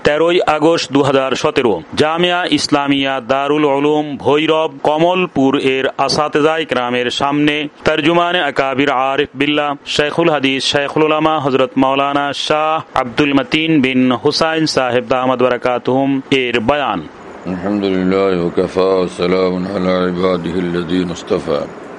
13 August 2017 Jamia Islamia Darul Uloom Bhairab Kamalpur এর আসাতেজায়ে কেরামের সামনে তরজুমান আকাবির আরিফ বিল্লাহ শেখুল হাদিস শেখুল উলামা হযরত মাওলানা শাহ আব্দুল মতিন বিন হুসাইন সাহেব দামাত বারাকাতুহুম এর বয়ান। আলহামদুলিল্লাহ ওয়া কাফা ওয়া সালামুন আলা ইবাদিহিল্লাযীনা ইসতাফা।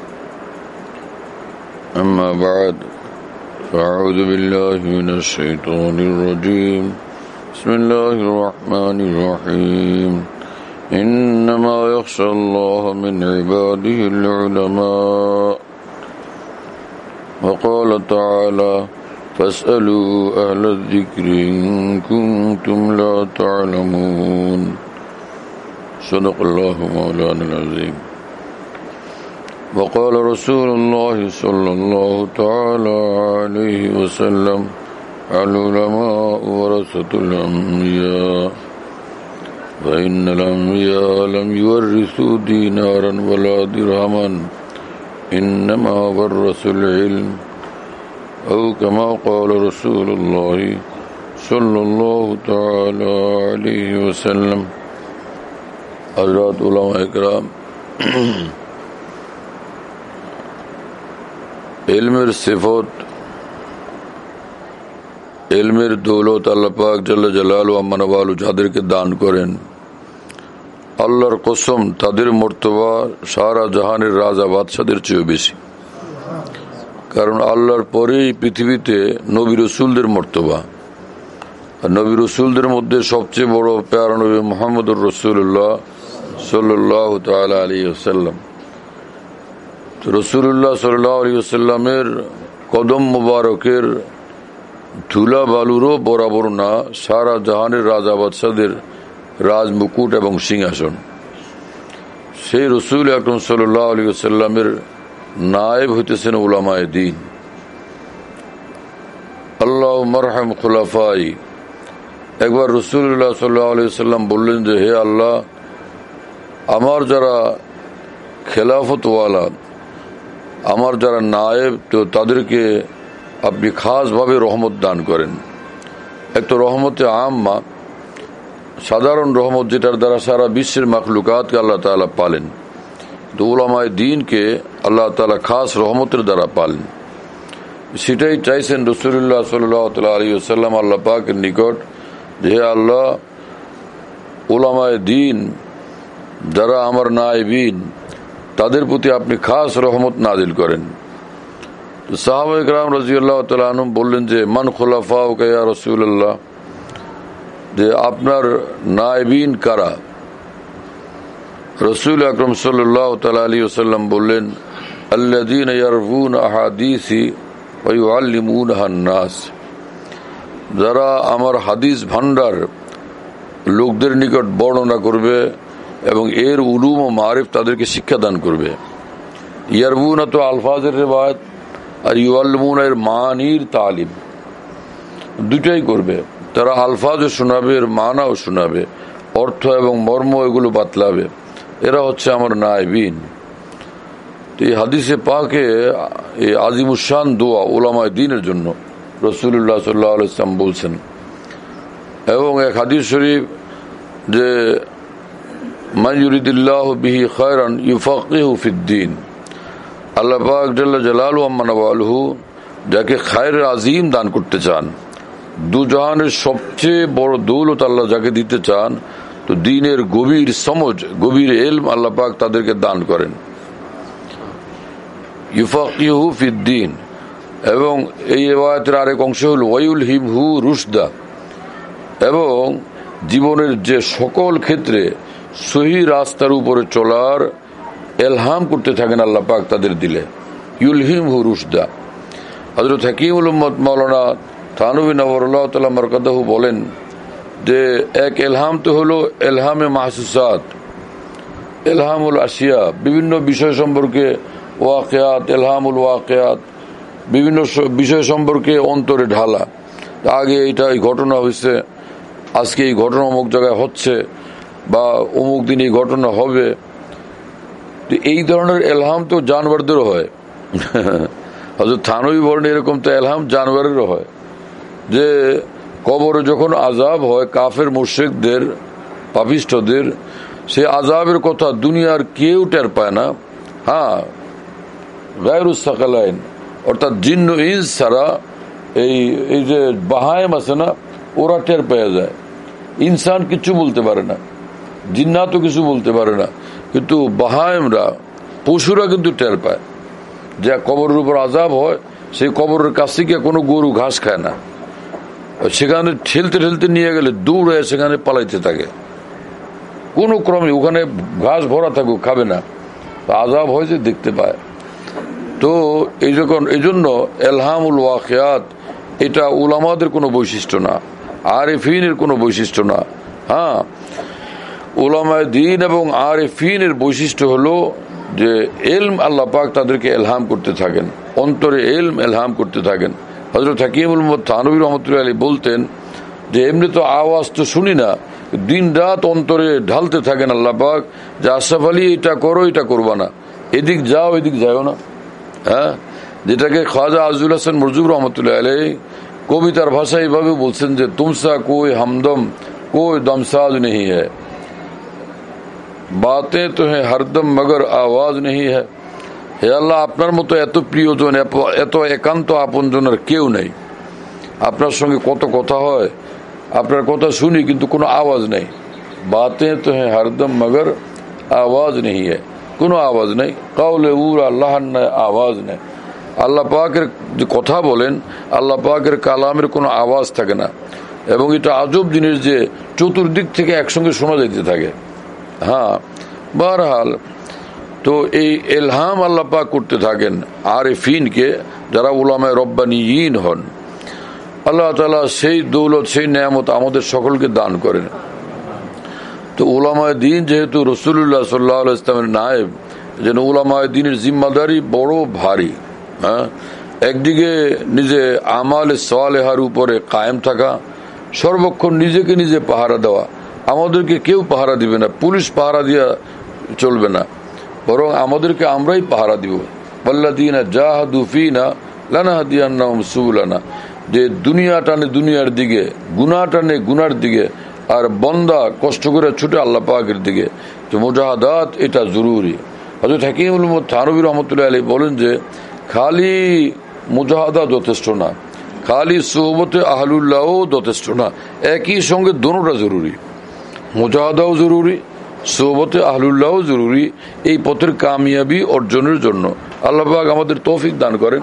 আম্মা বা'দ, ফাআউযু বিল্লাহি মিনাশ শাইতানির রাজীম। বিসমিল্লাহির রহমানির রহিম। ইন্নামা ইয়াখশাল্লাহা মিন ইবাদিহিল উলামা। ওয়া ক্বালা তাআলা ফাসআলু আহলায যিকরি ইন কুনতুম লা তা'লামুন। সাদাকাল্লাহু মাওলানাল আযীম। وقال رسول الله صلى الله تعالى عليه وسلم العلماء ورثة الأنبياء فإن الأنبياء لم يورثوا دينارا ولا درهما إنما ورثوا العلم أو كما قال رسول الله صلى الله تعالى عليه وسلم। حضرات علماء کرام، ইলমের সিফত, ইলমের দৌলত আল্লাহ পাক জাল্লা জালালুহু আম্মা নওয়ালু যাদেরকে দান করেন, আল্লাহর কসম তাদের মর্তবা সারা জাহানের রাজা বাদশাদের চেয়ে বেশি। কারণ আল্লাহর পরেই পৃথিবীতে নবী রসুলদের মর্তবা, আর নবী রসুলদের মধ্যে সবচেয়ে বড় প্যারা নবী মুহাম্মদুর রাসূলুল্লাহ সাল্লাল্লাহু তাআলা আলাইহি ওয়াসাল্লাম। রসুল্লাহ সাল্লাল্লাহু আলাইহি ওয়াসাল্লামের কদম মুবারকের ধুলা বালুরও বরাবর না সারা জাহানের রাজা বাদশাদের রাজ মুকুট এবং সিংহাসন। সেই রসুল আকরাম সাল্লাল্লাহু আলাইহি ওয়াসাল্লামের নায়েব হইতেছেন উলামায়ে দ্বীন। আল্লাহুম্মা আরহাম খুলাফাই। একবার রসুল্লাহ সাল্লাল্লাহু আলাইহি ওয়াসাল্লাম বললেন যে, হে আল্লাহ, আমার যারা খেলাফতওয়ালা, আমার যারা নায়েব, তো তাদেরকে আপনি খাসভাবে রহমত দান করেন। এক তো রহমতে আম্মা, সাধারণ রহমত, যেটার দ্বারা সারা বিশ্বের মাখলুকাতকে আল্লাহ তাআলা পালেন। তো উলামায়ে দ্বীনকে আল্লাহ তাআলা খাস রহমতের দ্বারা পালেন। সেটাই চাইছেন রাসূলুল্লাহ সাল্লাল্লাহু আলাইহি ওয়াসাল্লাম আল্লাহ পাকের নিকট, যে হে আল্লাহ, উলামায়ে দ্বীন যারা আমার নায়েবিন, তাদের প্রতি আপনি খাস রহমত নাজিল করেন। তো সাহাবায়ে কেরাম রাদিয়াল্লাহু তাআলা আনহুম বললেন যে, মান খুলাফাউকা ইয়া রাসূলুল্লাহ, যে আপনার নায়েবিন কারা? রাসূল আকরাম সাল্লাল্লাহু তাআলা আলাইহি ওয়াসাল্লাম বললেন, আল্লাযীনা ইয়ারফুনা আহাদিসি ওয়া ইউআল্লিমুনাহান নাস। যারা আমার হাদিস ভান্ডার লোকদের নিকট বর্ণনা করবে এবং এর উলুম ও মারিফ তাদেরকে শিক্ষাদান করবে। ইয়ারবুনা তো আলফাজের রিওয়ায়াত, আর ইউআল্লিমুনা এর মানির তালিম, দুটাই করবে। তারা আলফাজও শোনাবে, এর মানাও শোনাবে, অর্থ এবং মর্ম এগুলো বাতলাবে। এরা হচ্ছে আমার নায়েবিন। তো এই হাদিসে পাকে এই আজিমুশান দোয়া উলামায়ে দ্বীনের জন্য রাসূলুল্লাহ সাল্লাল্লাহু আলাইহি ওয়াসাল্লাম বলছেন। এবং এক হাদিস শরীফ যে, মান ইউরিদিল্লাহু বিহি খায়রান ইউফাক্কিহু ফিদ্দীন। আল্লাহ পাক জাল্লা জালালুহু আম্মা নওয়ালুহু যাকে খায়রের আজিম দান করতে চান, দু জাহানের সবচেয়ে বড় দৌলত আল্লাহ যাকে দিতে চান, তো দ্বীনের গভীর সমঝ, গভীর ইলম আল্লাহ পাক তাদেরকে দান করেন। ইউফাক্কিহু ফিদ্দীন। এবং এই রিওয়ায়াতের আরেক অংশ হল ওয়ায়ুলহিমহু রুশদা। এবং জীবনের যে সকল ক্ষেত্রে সহি রাস্তার উপরে চলার এলহাম করতে থাকেন আল্লাহ পাক তাদের দিলে। ইউলহিমহু রুশদা। হযরত হাকিমুল উম্মত মাওলানা থানভী নওয়ারুল্লাহ তাআলা মারকাদাহু বলেন যে, এক এলহাম তো হলো এলহামে মাহসুসাত, এলহামুল আশিয়া, বিভিন্ন বিষয় সম্পর্কে ওয়াকিয়াত, এলহামুল ওয়াকিয়াত, বিভিন্ন বিষয় সম্পর্কে অন্তরে ঢালা। আগে এইটা এই ঘটনা হয়েছে, আজকে এই ঘটনা অমুক জায়গায় হচ্ছে, বা অমুক দিন এই ঘটনা হবে। তো এই ধরনের এলহাম তো জানোয়ারদেরও হয়। হযরত থানভী বলেন এরকম তো এলহাম জানোয়ারেরও হয়, যে কবরে যখন আযাব হয় কাফের মুশরিকদের, পাপিষ্ঠদের, সে আযাবের কথা দুনিয়ার কেউ টের পায় না। হ্যাঁ, গায়রুস সাকালাইন অর্থাৎ জিন্ন ইনস ছাড়া এই যে বাহায়েম আছে না, ওরা টের পেয়ে যায়। ইনসান কিছু বলতে পারে না, জিন্নাতও কিছু বলতে পারে না, কিন্তু বাহায়েমরা, পশুরা কিন্তু টের পায়। যে কবরের উপর আযাব হয়, সেই কবরের কাছ থেকে কোনো গরু ঘাস খায় না, সেখানে ঠেলতে ঠেলতে নিয়ে গেলে দৌড়ে সেখানে পালাইতে থাকে, কোনো ক্রমে ওখানে ঘাস ভরা থাকুক খাবে না, আযাব হয়েছে দেখতে পায়। তো এই জন্য এলহামুল ওয়াকিয়াত এটা উলামাদের কোনো বৈশিষ্ট্য না, আরেফিনের কোনো বৈশিষ্ট্য না। হ্যাঁ, উলামায়ে দ্বীন এবং আরেফিনের বৈশিষ্ট্য হলো যে ইলম আল্লাহ পাক তাদেরকে এলহাম করতে থাকেন, অন্তরে ইলম এলহাম করতে থাকেন। হযরত হাকিমুল উম্মত থানভী রাহমাতুল্লাহি আলাইহি বলতেন যে এমনি তো আওয়াজ তো শুনি না, দিন রাত অন্তরে ঢালতে থাকেন আল্লাহ পাক যে আশরাফ আলী এটা করো, এটা করবা না, এদিক যাও এদিক যাও না। হ্যাঁ, যেটাকে খাজা আজুল হাসান মরজুব রহমতুল্লাহ আলাইহি কবিতার ভাষায় এইভাবে বলছেন যে তুমসা কোই হামদম কোই দমসাজ নেই হ্যায়, বাতেं তো হ্যাঁ হরদম মগর আওয়াজ নেই হ্যায়। হে আল্লাহ, আপনার মতো এত প্রিয়জন, এত একান্ত আপনজনের কেউ নেই। আপনার সঙ্গে কত কথা হয়, আপনার কথা শুনি কিন্তু কোনো আওয়াজ নেই। বাতেं তো হ্যাঁ হরদম মগর আওয়াজ নেই হ্যায়, কোনো আওয়াজ নেই। কাউলে উর আল্লাহ আওয়াজ নেই। আল্লাহ পাকের যে কথা বলেন, আল্লাহ পাকের কালামের কোনো আওয়াজ থাকে না, এবং এটা আজব জিনিস যে চতুর্দিক থেকে একসঙ্গে শোনা যেতে থাকে। হ্যাঁ, বহরহাল তো এই এলহাম আল্লাহ পাক করতে থাকেন আরেফিনকে, যারা উলামায়ে রব্বানিয়িন হন। আল্লাহ তাআলা সেই দৌলত, সেই নেয়ামত আমাদের সকলকে দান করেন। তো উলামায়ে দ্বীন যেহেতু রাসূলুল্লাহ সাল্লাল্লাহু আলাইহি ওয়াসাল্লামের নায়েব, যেন উলামায়ে দ্বীনের জিম্মাদারি বড় ভারী। হ্যাঁ, একদিকে নিজে আমাল সালেহার উপরে কায়েম থাকা, সর্বক্ষণ নিজেকে নিজে পাহারা দেওয়া। আমাদেরকে কেউ পাহারা দিবে না, পুলিশ পাহারা দিয়া চলবে না, বরং আমাদেরকে আমরাই পাহারা দিব। ওয়াল্লাযীনা জাহাদু ফীনা লানাহদিয়ান্নাহুম সুবুলানা, যে দুনিয়া টানে দুনিয়ার দিকে, গুনাহ টানে গুনার দিকে, আর বন্দা কষ্ট করে ছুটে আল্লাহ পাকের দিকে। তো মুজাহাদাত এটা জরুরি। হযরত হাকিমুল উম্মত থানভী রাহমাতুল্লাহি আলাইহি বলেন যে খালি মুজাহাদা যথেষ্ট না, খালি সোহবতে আহলুল্লাহও যথেষ্ট না, একই সঙ্গে দোনোটা জরুরি। মুজাহাদাও জরুরি, সোহবতে আহলুল্লাহও জরুরি, এই পথের কামিয়াবি অর্জনের জন্য। আল্লাহ পাক আমাদের তৌফিক দান করেন।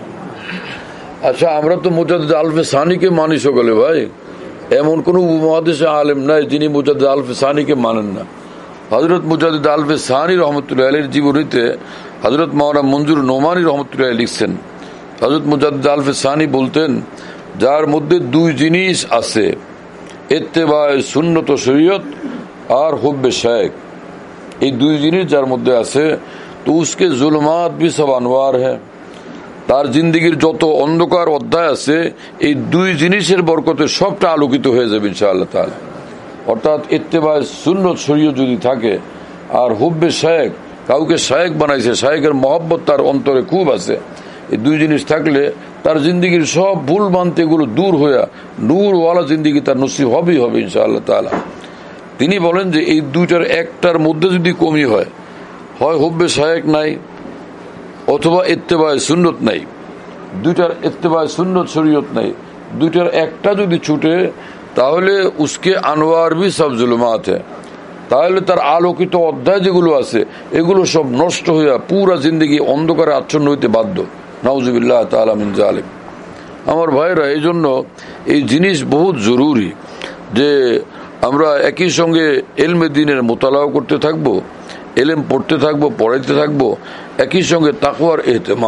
আচ্ছা, আমরা তো মুজাদ্দিদ আলফে সানিকে মানি সকলে ভাই, এমন কোন উপমহাদেশে আলেম নাই যিনি মুজাদ্দিদ আলফে সানিকে মানেন না। হযরত মুজাদ্দিদ আলফে সানি রহমতুল্লাহ আলাইহির জীবনীতে হযরত মাওলানা মঞ্জুর নোমানী রহমতুল্লাহ আলাইহি লিখছেন, হযরত মুজাদ্দিদ আলফে সানি বলতেন, যার মধ্যে দুই জিনিস আছে, ইত্তেবায়ে সুন্নত ও শরীয়ত আর হুব্বে শাইখ, এই দুই জিনিস যার মধ্যে আছে তো উসকে জুলমাত ভি সব আনওয়ার হ্যায়, তার জিন্দেগির যত অন্ধকার অধ্যায় আছে এই দুই জিনিসের বরকতে সবটা আলোকিত হয়ে যাবে ইনশাআল্লাহ তাআলা। অর্থাৎ ইত্তেবায়ে সুন্নত শরীয়ত যদি থাকে, আর হুব্বে শাইখ, কাউকে শাইখ বানাইছে, শাইখের মহব্বত তার অন্তরে খুব আছে, এই দুই জিনিস থাকলে তার জিন্দেগির সব ভুল ভ্রান্তি এগুলো দূর হয়ে নূরওয়ালা জিন্দেগি তার নসিব হবেই হবে ইনশাআল্লাহ তাআলা। তিনি বলেন যে এই দুইটার একটার মধ্যে যদি কমি হয়, হয় হুব্বে শাইখ নাই অথবা ইত্তেবায়ে সুন্নত নাই, দুইটার ইত্তেবায়ে সুন্নত শরীয়ত নাই, দুইটার একটা যদি ছুটে তাহলে উসকে আনওয়ার ভি সব জুলমাত হ্যায়, তাহলে তার আলোকিত অধ্যায় যেগুলো আছে এগুলো সব নষ্ট হইয়া পুরা জিন্দগি অন্ধকারে আচ্ছন্ন হইতে বাধ্য। নাউজুবিল্লাহ তাআলা মিন জালিক। আমার ভাইরা, এই জন্য এই জিনিস বহুত জরুরি যে আমরা একই সঙ্গে ইলমে দ্বীনের মোতালাও করতে থাকবো, ইলম পড়তে থাকবো, পড়াইতে থাকবো, একই সঙ্গে তাকওয়ার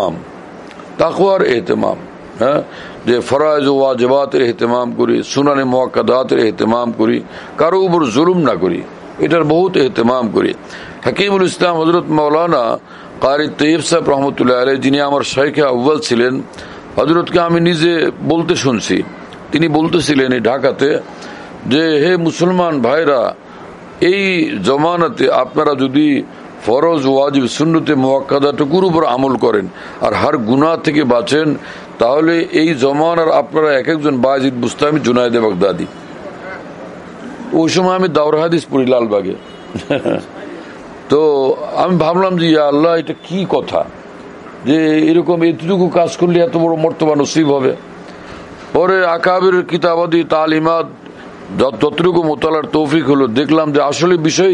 এহতেমাম, হ্যাঁ, যে ফরায়েজ ও ওয়াজিবাতের এহতেমাম করি, সুনানে মুআক্কাদাতের এহতেমাম করি, কারো উপর জুলুম না করি, এটার বহুত এহতেমাম করি। হাকিমুল ইসলাম হযরত মাওলানা কারি তৈয়ব সাহেব রহমতুল্লাহ আলাইহি, যিনি আমার শাইখে আউয়াল ছিলেন, হযরতকে আমি নিজে বলতে শুনছি, তিনি বলতেছিলেন এই ঢাকাতে যে হে মুসলমান ভাইরা, এই জমানাতে আপনারা যদি ফরজ ওয়াজিব সুন্নতে মুআক্কাদাটুকুর উপর আমল করেন আর হার গুনাহ থেকে বাঁচেন, তাহলে এই জমানার আপনারা এক একজন বায়েজিদ বুস্তামি, জুনায়েদে বাগদাদি। ওই সময় আমি দাওরা হাদিস পড়ি লালবাগে। তো আমি ভাবলাম যে ইয়া আল্লাহ, এটা কি কথা যে এরকম এতটুকু কাজ করলে এত বড় মর্তবা নসিব হবে। পরে আকাবের কিতাবাদি তালিমাত যতটুকু মোতালার তৌফিক হলো, দেখলাম যে আসল বিষয়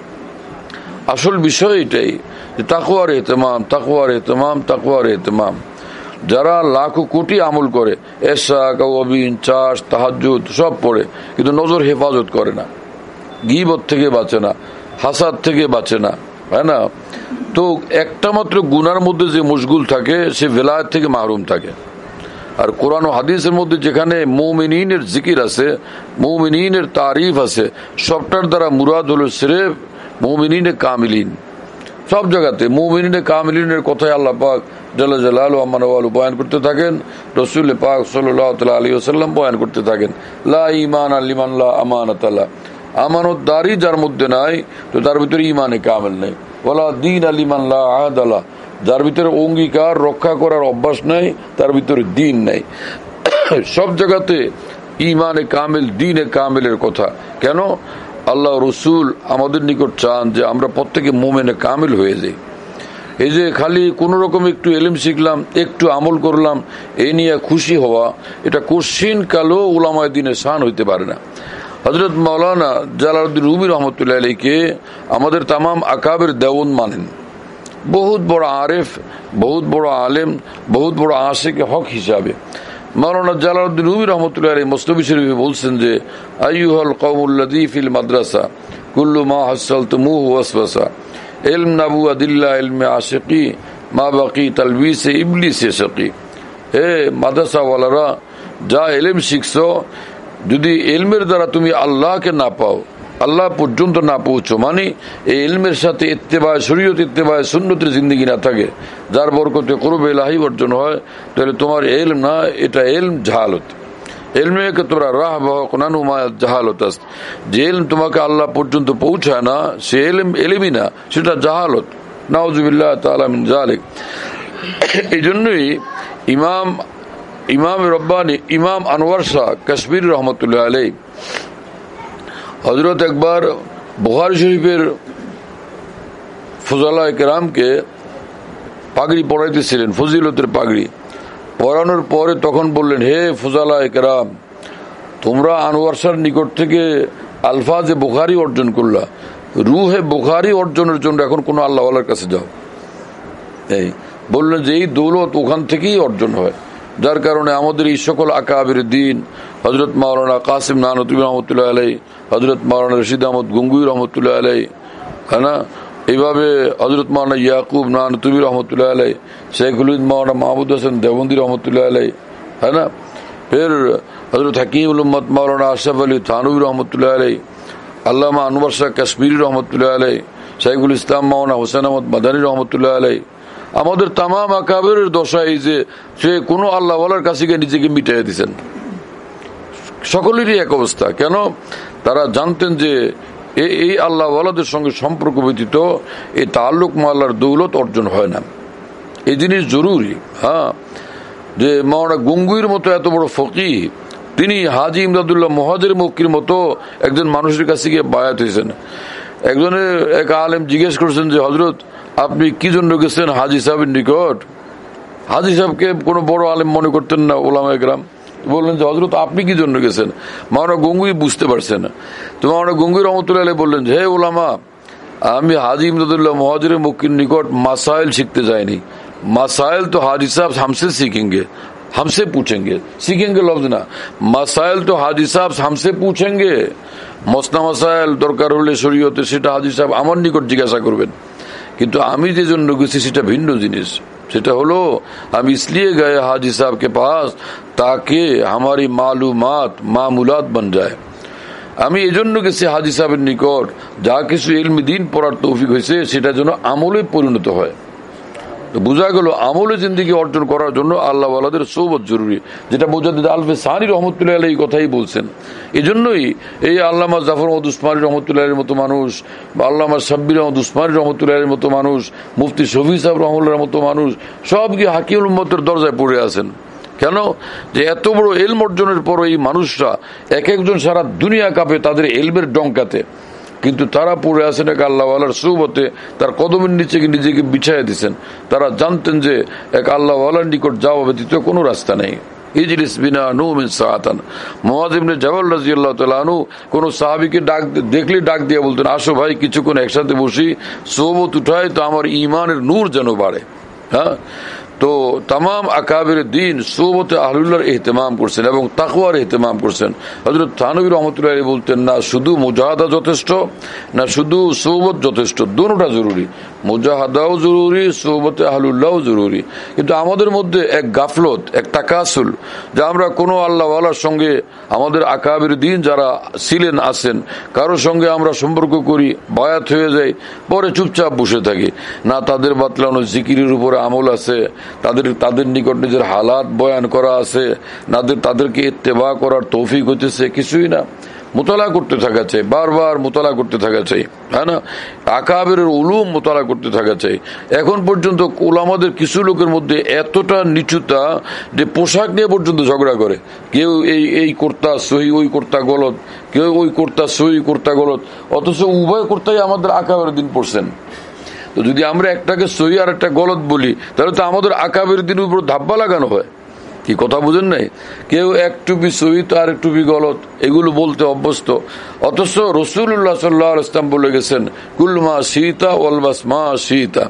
এটাই যে তাকওয়ার ইহতিমাম, তাকওয়ার ইহতিমাম, তাকওয়ার ইহতিমাম। যারা লাখো কোটি আমল করে, এশা, কাওয়াবিন, চাষ, তাহাজ্জুদ সব পড়ে, কিন্তু নজর হেফাজত করে না, গীবত থেকে বাঁচে না, হাসাদ থেকে বাঁচে না, হয় না? তো একটা মাত্র গুনার মধ্যে যে মশগুল থাকে, সে ভেলায়েত থেকে মাহরুম থাকে। আর কোরআন ও হাদিসের মধ্যে যেখানে মুমিনিনের জিকির আছে, মুমিনিনের তারিফ আছে, সবটার দ্বারা মুরাদ হলো সিরেফ মুমিনিনে কামিলিন। সব জায়গাতে মুমিনিনে কামিলিনের কথাই আল্লাহ পাক জাল্লা জালালু আমানওয়ালু বয়ান করতে থাকেন, রাসূল পাক সাল্লাল্লাহু তাআলা আলাইহি ওয়াসাল্লাম বয়ান করতে থাকেন। লা ঈমান লিমান লা আমানাত লা, আমানতদারি যার মধ্যে নাই, তো তার ভিতরে ঈমানে কামিল নেই। ওয়ালা দীন লিমান লা আহাদ লা, যার ভিতরে অঙ্গীকার রক্ষা করার অভ্যাস নাই, তার ভিতরে দ্বীন নাই। সব জায়গাতে ঈমানে কামিল, দ্বীনে কামিলের কথা কেন? আল্লাহ রসুল আমাদের নিকট চান যে আমরা প্রত্যেকে মুমিনে কামিল হয়ে যাই। এই যে খালি কোন রকম একটু ইলম শিখলাম, একটু আমল করলাম, এই নিয়ে খুশি হওয়া, এটা কোশ্চিন কালো উলামায়ে দ্বীনের শান হইতে পারে না। হযরত মাওলানা জালালউদ্দিন রুমি রহমতুল্লাহ আলাইহি আমাদের তামাম আকাবের দেওয়ান মানেন, বহুত বড় আরেফ, বহুত বড় আলেম, বহুত বড় আশিক হক হিসাবে। মাওলানা জালালউদ্দিন রুমি রহমতুল্লাহ আলাইহি মসনবী শরীফে বলছেন যে আইয়ুহাল কওমুল্লাযী ফিল মাদ্রাসা কুল্লু মা হাসালতুমুহু ওয়াসওয়াসা ইলম নাবুয়াদিল্লাহ ইলমে আশিকি মা বাকি তালবিসে ইবলিসে শাকি। হে মাদ্রাসা ওয়ালারা, যা ইলম শিখছো, যদি ইলমের দ্বারা তুমি আল্লাহকে না পাও, আল্লাহ পর্যন্ত না পৌঁছো, মানে এই ইলমের সাথে ইত্তেবায় শরীয়ত, ইত্তেবায় সুন্নতের জিন্দেগি না থাকে, যার বরকতে কুরবে ইলাহি অর্জন হয়, তাহলে তোমার ইলম না, এটা ইলম জাহালত। ইলমে কে তোমরা রাহ বাহনানু মা জাহালত, যে ইলম তোমাকে আল্লাহ পর্যন্ত পৌঁছায় না, সে ইলম ইলমই না, সেটা জাহালত। নাউযুবিল্লাহ তাআলা মিন যালিক। এই জন্যই ইমাম রব্বানি ইমাম আনোয়ার শাহ কাশ্মীরি রহমতুল্লাহ আলাইহি হযরত একবার বুখারী শরীফের ফুজালা কেরামকে পাগড়ি পড়াইতেছিলেন, ফজিলতের পাগড়ি পরানোর পরে তখন বললেন, হে ফুজালা কেরাম, তোমরা আনোয়ার শাহর নিকট থেকে আলফাজে বুখারী অর্জন করলা, রুহে বুখারী অর্জনের জন্য এখন কোন আল্লাহওয়ালার কাছে যাও। এই বললেন যে এই দৌলত ওখান থেকেই অর্জন হয়, যার কারণে আমাদের এই সকল আকাবির দ্বীন, হযরত মাওলানা কাসিম নানতুবি রহমতুল্লাহ আলাইহি, হযরত মাওলানা রশিদ আহমদ গঙ্গুই রহমতুল্লাহ আলাইহি, है ना, এইভাবে হযরত মাওলানা ইয়াকুব নানতুবি রহমতুল্লাহ আলাইহি, শেখুল মাওলানা মাহমুদ হাসান দেওবন্দি রহমতুল্লাহ আলাইহি, है ना, फिर हजरत हकीमुल उम्मत मौलाना अशरफ अली थानवी रहमतुल्लाह अलैहि, अल्लामा अनवर शाह कश्मीरी रहमतुल्लाह अलैहि, शेखुल इस्लाम मौलाना हुसैन अहमद मदनी रहमतुल्लाह अलैहि। আমাদের তামাম আকাবেরের দশা এই যে সে কোনো আল্লাহওয়ালার কাছে গিয়ে নিজেকে মিটাই দিয়েছেন। সকলেরই এক অবস্থা। কেন? তারা জানতেন যে এই আল্লাহওয়ালাদের সঙ্গে সম্পর্ক ব্যতীত এই তাল্লুক মাল্লার দৌলত অর্জন হয় না। এই জিনিস জরুরি। হ্যাঁ, যে মাওলানা গঙ্গুইর মতো এত বড় ফকিহ, তিনি হাজি ইমদাদুল্লাহ মুহাজির মক্কির মতো একজন মানুষের কাছে গিয়ে বায়াত হয়েছেন। এক আলেম জিজ্ঞেস করছেন যে হযরত, আপনি কি জন্য গেছেন হাজি সাহেবের নিকট? হাজি সাহেবকে কোনো বড় আলেম মনে করতেন না ওলামায়ে কেরাম। বললেন যে হযরত, আপনি কি জন্য গেছেন? মাওলানা গঙ্গুই বুঝতে পারছেন না। তো মাওলানা গঙ্গুই রহমতুল্লাহ আলাইহি বললেন যে হে ওলামা, আমি হাজি ইমদাদুল্লাহ মুহাজির মক্কির নিকট মাসাইল শিখতে যাইনি। मसाइल तो हाजी साहब हमसे सीखेंगे, हमसे पूछेंगे, सीखेंगे लफ्ज ना, मसाइल तो हाजी साहब हमसे पूछेंगे। মসনা মাসাইল দরকার হলে শরীয়তে সেটা হাজি সাহেব আমার নিকট জিজ্ঞাসা করবেন। কিন্তু আমি যে জন্য গেছি সেটা ভিন্ন জিনিস। সেটা হলো हम इसलिए गए हाजी साहब के पास ताकि हमारी मालूमात मामूलात बन जाए। আমি এজন্য গেছি হাজি সাহেবের নিকট, যা কিছু ইলম দ্বীন পড়ার তৌফিক হয়েছে সেটা যেন আমলে পরিণত হয়। বুঝা গেল আমলে জিন্দেগি অর্জন করার জন্য আল্লাহ ওয়ালাদের সোহবত জরুরি, যেটা মুজাদ্দিদ আলফে সানি রহমতুল্লাহ আলাইহি এই কথাই বলছেন। এই জন্যই এই আল্লামা জাফর আহমদ উসমানী রহমতুল্লাহ এর মতো মানুষ, বা আল্লামা সাব্বির আহমদ উসমানী রহমতুল্লাহ এর মতো মানুষ, মুফতি শফি সাহেব রহমতুল্লাহর মতো মানুষ সব কি হাকিমুল উম্মতের দরজায় পড়ে আছেন। কেন? যে এত বড় এলম অর্জনের পর এই মানুষরা এক একজন সারা দুনিয়া কাঁপে তাদের এলমের ডঙ্কাতে, কিন্তু তারা পড়ে আছেন এক আল্লাহওয়ালার সুবতে, তার কদমের নিচে নিজেকে বিছাইয়া দিচ্ছেন। তারা জানতেন যে এক আল্লাহওয়ালার নিকট যাওয়া ব্যতীত কোনো রাস্তা নেই। ইজলিস বিনা নুমিন সাআতান। মুআয ইবনে জাবাল রাদিয়াল্লাহু তাআলা আনহু কোন সাহাবীকে দেখলে ডাক দিয়ে বলতেন, আসো ভাই কিছুক্ষণ একসাথে বসি, সোবত উঠাই তো আমার ঈমানের নূর যেন বাড়ে। হ্যাঁ, তো তাম আকাবির দিন সোবতে আহলুল্লাহর ইহতিমাম করছেন এবং তাকওয়ার ইহতিমাম করছেন। হযরত থানভী রাহমাতুল্লাহি আলাইহি বলতেন, না শুধু মুজাহাদা যথেষ্ট, না শুধু সোবত যথেষ্ট, দুটোটা জরুরি। মুজাহাদাও জরুরি, সোবতে আহলুল্লাহও জরুরি। কিন্তু আমাদের মধ্যে এক গাফলত, এক তাকাসুল, যে আমরা কোনো আল্লাহওয়ালার সঙ্গে আমাদের আকাবির দিন যারা ছিলেন আছেন কারোর সঙ্গে আমরা সম্পর্ক করি, বায়াত হয়ে যাই, পরে চুপচাপ বসে থাকি। না তাদের বাতলানো জিকিরের উপরে আমল আছে, তাদের নিকট নিজের হালাত বয়ান করা আছে, তাদেরকে ইত্তেবা করার তৌফিক হইতেছে, কিছুই না। মুতালা করতে থাকা চাই, বারবার মুতালা করতে থাকা চাই, হ্যাঁ না, আকাবের উলুম মুতালা করতে থাকা চাই। এখন পর্যন্ত উলামাদের কিছু লোকের মধ্যে এতটা নিচুতা যে পোশাক নিয়ে পর্যন্ত ঝগড়া করে। কেউ এই কর্তা সহি, ওই কর্তা গলত, কেউ ওই কর্তা সহি, কর্তা গলত, অথচ উভয় কর্তাই আমাদের আকাবের দিন পড়ছেন। তো যদি আমরা একটাকে সহি আর একটা গলত বলি, তাহলে তো আমাদের আকাবের দিনের উপর ধাব্বা লাগানো হয়। কি কথা বুঝেন নাই? কেউ এক টুপি সহি তো আর এক টুপি গলত, এগুলো বলতে অভ্যস্ত। অথচ রাসূলুল্লাহ সাল্লাল্লাহু আলাইহি ওয়াসাল্লাম বলে গেছেন, কুল মা শীতা ওয়ালবাস মা শীতা।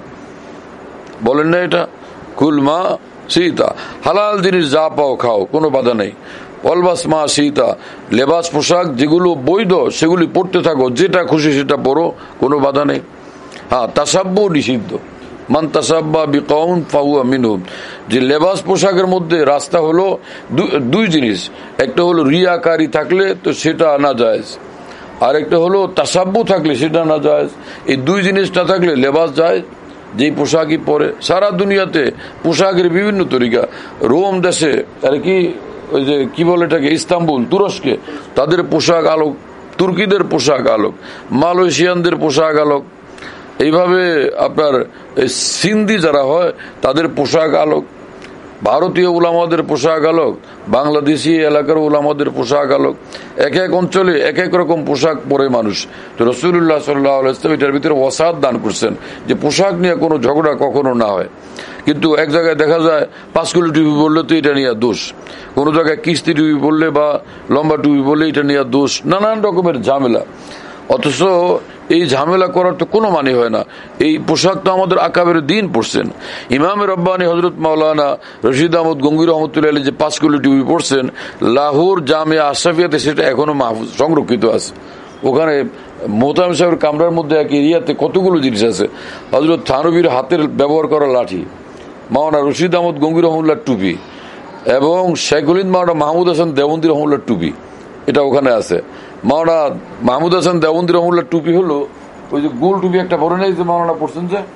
বলেন না এটা? কুল মা শীতা, হালাল জিনিস যা পাও খাও, কোনো বাধা নেই। ওয়ালবাস মা শীতা, লেবাস পোশাক যেগুলো বৈধ সেগুলি পড়তে থাকো, যেটা খুশি সেটা পড়ো, কোনো বাধা নেই। হ্যাঁ, তাসাব্বু নিষিদ্ধ। মান তাসাব্বা বিকওম ফাহুয়া মিনহুম। যে লেবাস পোশাকের মধ্যে রাস্তা হলো দুই জিনিস, একটা হলো রিয়াকারী থাকলে তো সেটা না জায়েজ, আর একটা হলো তাসাব্বু থাকলে সেটা না জায়েজ। এই দুই জিনিস না থাকলে লেবাস যায়, যেই পোশাকই পরে। সারা দুনিয়াতে পোশাকের বিভিন্ন তরিকা। রোম দেশে আর কি, ওই যে কি বলে এটাকে, ইস্তাম্বুল, তুরস্কে তাদের পোশাক আলোক, তুর্কিদের পোশাক আলোক, মালয়েশিয়ানদের পোশাক আলোক, এইভাবে আপনার সিন্ধি যারা হয় তাদের পোশাক আলোক, ভারতীয় উলামাদের পোশাক আলোক, বাংলাদেশি এলাকার উলামাদের পোশাক আলোক। এক এক অঞ্চলে এক এক রকম পোশাক পরে মানুষ। তো রাসূলুল্লাহ সাল্লাল্লাহু আলাইহি ওয়াসাল্লাম এটার ভিতরে ওয়াসাত দান করছেন যে পোশাক নিয়ে কোনো ঝগড়া কখনো না হয়। কিন্তু এক জায়গায় দেখা যায় 5 কিলো টুপি বললে তো এটা নিয়ে দোষ, কোনো জায়গায় কিস্তি টুপি বললে বা লম্বা টুপি বললে এটা নিয়ে দোষ, নানান রকমের ঝামেলা। অথচ এই ঝামেলা করার তো কোনো মানে হয় না। এই পোশাক তো আমাদের আকাবের দিন পড়ছেন। ইমাম রব্বানী হযরত মাওলানা রশিদ আহমদ গঙ্গুই রহমতুল্লাহ আলাইহি যে 5 কিলো টুপি পড়ছেন, লাহোর জামিয়া আশরাফিয়াতে সেটা এখনো মাহফুজ সংরক্ষিত আছে। ওখানে মোহতামিম সাহেবের কামরার মধ্যে এক এরিয়াতে কতগুলো জিনিস আছে। হযরত থানভীর হাতের ব্যবহার করা লাঠি, মাওলানা রশিদ আহমদ গঙ্গুই রহমতুল্লাহর টুপি এবং শেখুল হিন্দ মাওলানা মাহমুদ হাসান দেওবন্দি রহমতুল্লাহর টুপি, এটা ওখানে আছে। মাওলানা মাহমুদ হাসান দেওবন্দি রহমতুল্লাহর টুপি হলো ওই যে গোল টুপি একটা বড় নেই যে মাওলানা পড়ছেন, যে